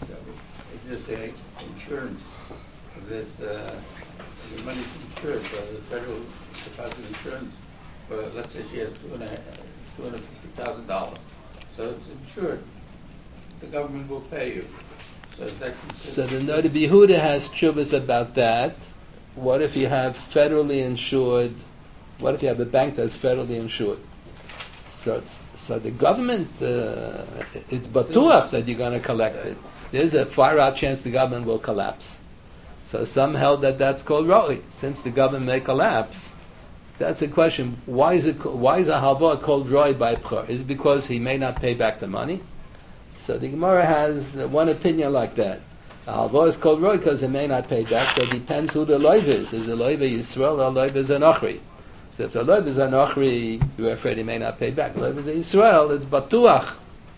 this is insurance. This, uh, the money's insured by the federal deposit insurance. But let's say she has two and a two hundred fifty thousand dollars, so it's insured. The government will pay you. So is that considered? So the Noda B'Yehuda has tshuvas about that. What if you have federally insured? What if you have a bank that's federally insured? So, it's, so the government, uh, it's batuach that you're going to collect it. There's a far out chance the government will collapse. So some held that that's called roi. Since the government may collapse, that's a question. Why is it? Why is a halva called roi by pchor? Is it because he may not pay back the money? So the Gemara has uh, one opinion like that. A halva is called roi because he may not pay back. So it depends who the loiv is. Is the loiv Yisrael or the loiv is an ochri? So if the loiv is an ochri, you're afraid he may not pay back. The loiv is a Yisrael. It's batuach.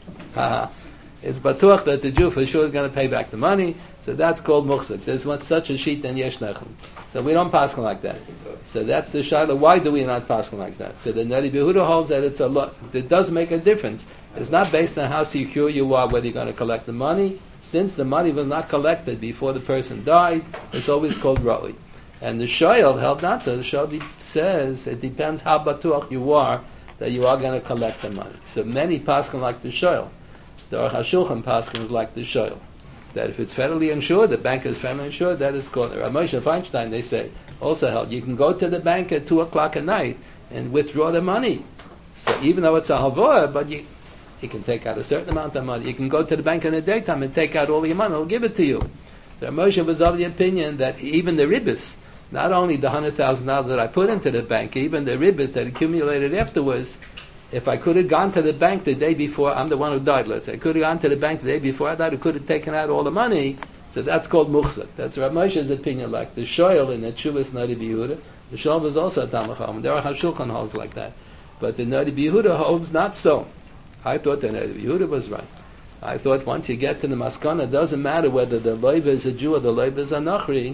It's batuach that the Jew for sure is going to pay back the money. So that's called muchzak. There's one, such a sheet in Yesh Nechem. So we don't pass like that. So that's the shaila. Why do we not pass like that? So the Noda B'Yehuda holds that it's a lot. It does make a difference. It's not based on how secure you are whether you're going to collect the money. Since the money was not collected before the person died, it's always called roi. And the shoyel held not so. The shoyel says it depends how batuach you are that you are going to collect the money. So many paskin like the shoyel. The Aruch HaShulchan paskins like the shoyel. That if it's federally insured, the bank is federally insured, that is called. Rav Moshe Feinstein, they say, also held, you can go to the bank at two o'clock at night and withdraw the money. So even though it's a halvor, but you, you can take out a certain amount of money. You can go to the bank in the daytime and take out all your money, they'll give it to you. So Rav Moshe was of the opinion that even the ribbis, not only the one hundred thousand dollars that I put into the bank, even the ribbis that accumulated afterwards, if I could have gone to the bank the day before, I'm the one who died, let's say, I could have gone to the bank the day before I died, I could have taken out all the money, so that's called muchzak. That's Rav Moshe's opinion, like the shoyel in the Tshuvas Noda B'Yehuda. The shoyel was also a Talmud Chacham. There are HaShulchan holds like that. But the Noda B'Yehuda holds not so. I thought the Noda B'Yehuda was right. I thought once you get to the Maskana, it doesn't matter whether the loiv is a Jew or the loiv is a Nachri.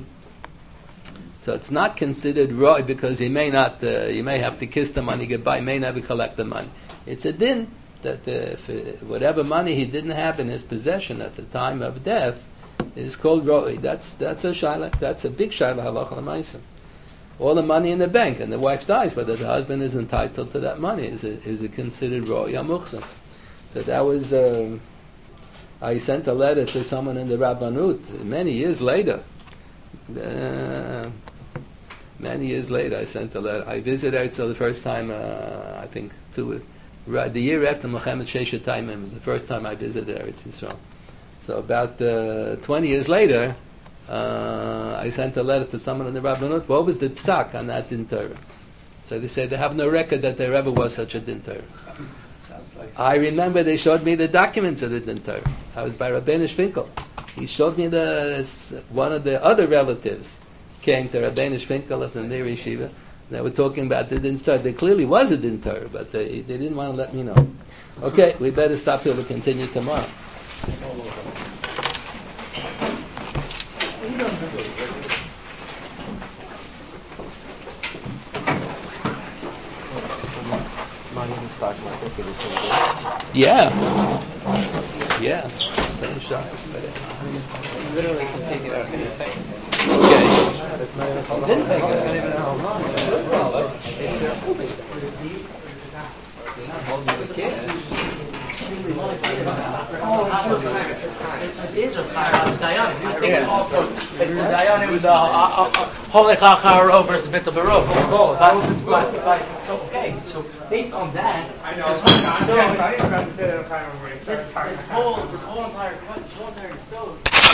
So it's not considered roi because he may not, uh, you may have to kiss the money goodbye, may never collect the money. It's a din that uh, if, uh, whatever money he didn't have in his possession at the time of death is called roi. That's that's a shaila. That's a big shaila halacha l'maisa. All the money in the bank and the wife dies, but the husband is entitled to that money. Is it is it considered roi or muchzak? So that was. Um, I sent a letter to someone in the Rabbanut many years later. Uh, Many years later, I sent a letter. I visited Eretz the first time, uh, I think, two, right, the year after Mohammed Sheshet Taimim was the first time I visited Eretz Yisrael. So about uh, twenty years later, uh, I sent a letter to someone in the Rabbanut. What was the psak on that din Torah? So they said they have no record that there ever was such a din Torah. Sounds like I remember they showed me the documents of the din Torah. I was by Rabbeinu Shfinkel. He showed me the one of the other relatives came to Rabbeinu Shfinkel of the Nir Yeshiva. They were talking about the din Torah. There clearly was a din Torah, but they, they didn't want to let me know. Okay, we better stop here. We'll continue tomorrow. Yeah. Yeah. Same shot. Literally can take it out in a second. Okay. Didn't take it It is a Dayan. I think it's also it's the Dayan with the Holy Chachar versus Bit Barov. But but so okay. So based on that, I know. this whole I'm so not even about to say that I'm kind of this this whole this whole entire this whole entire so.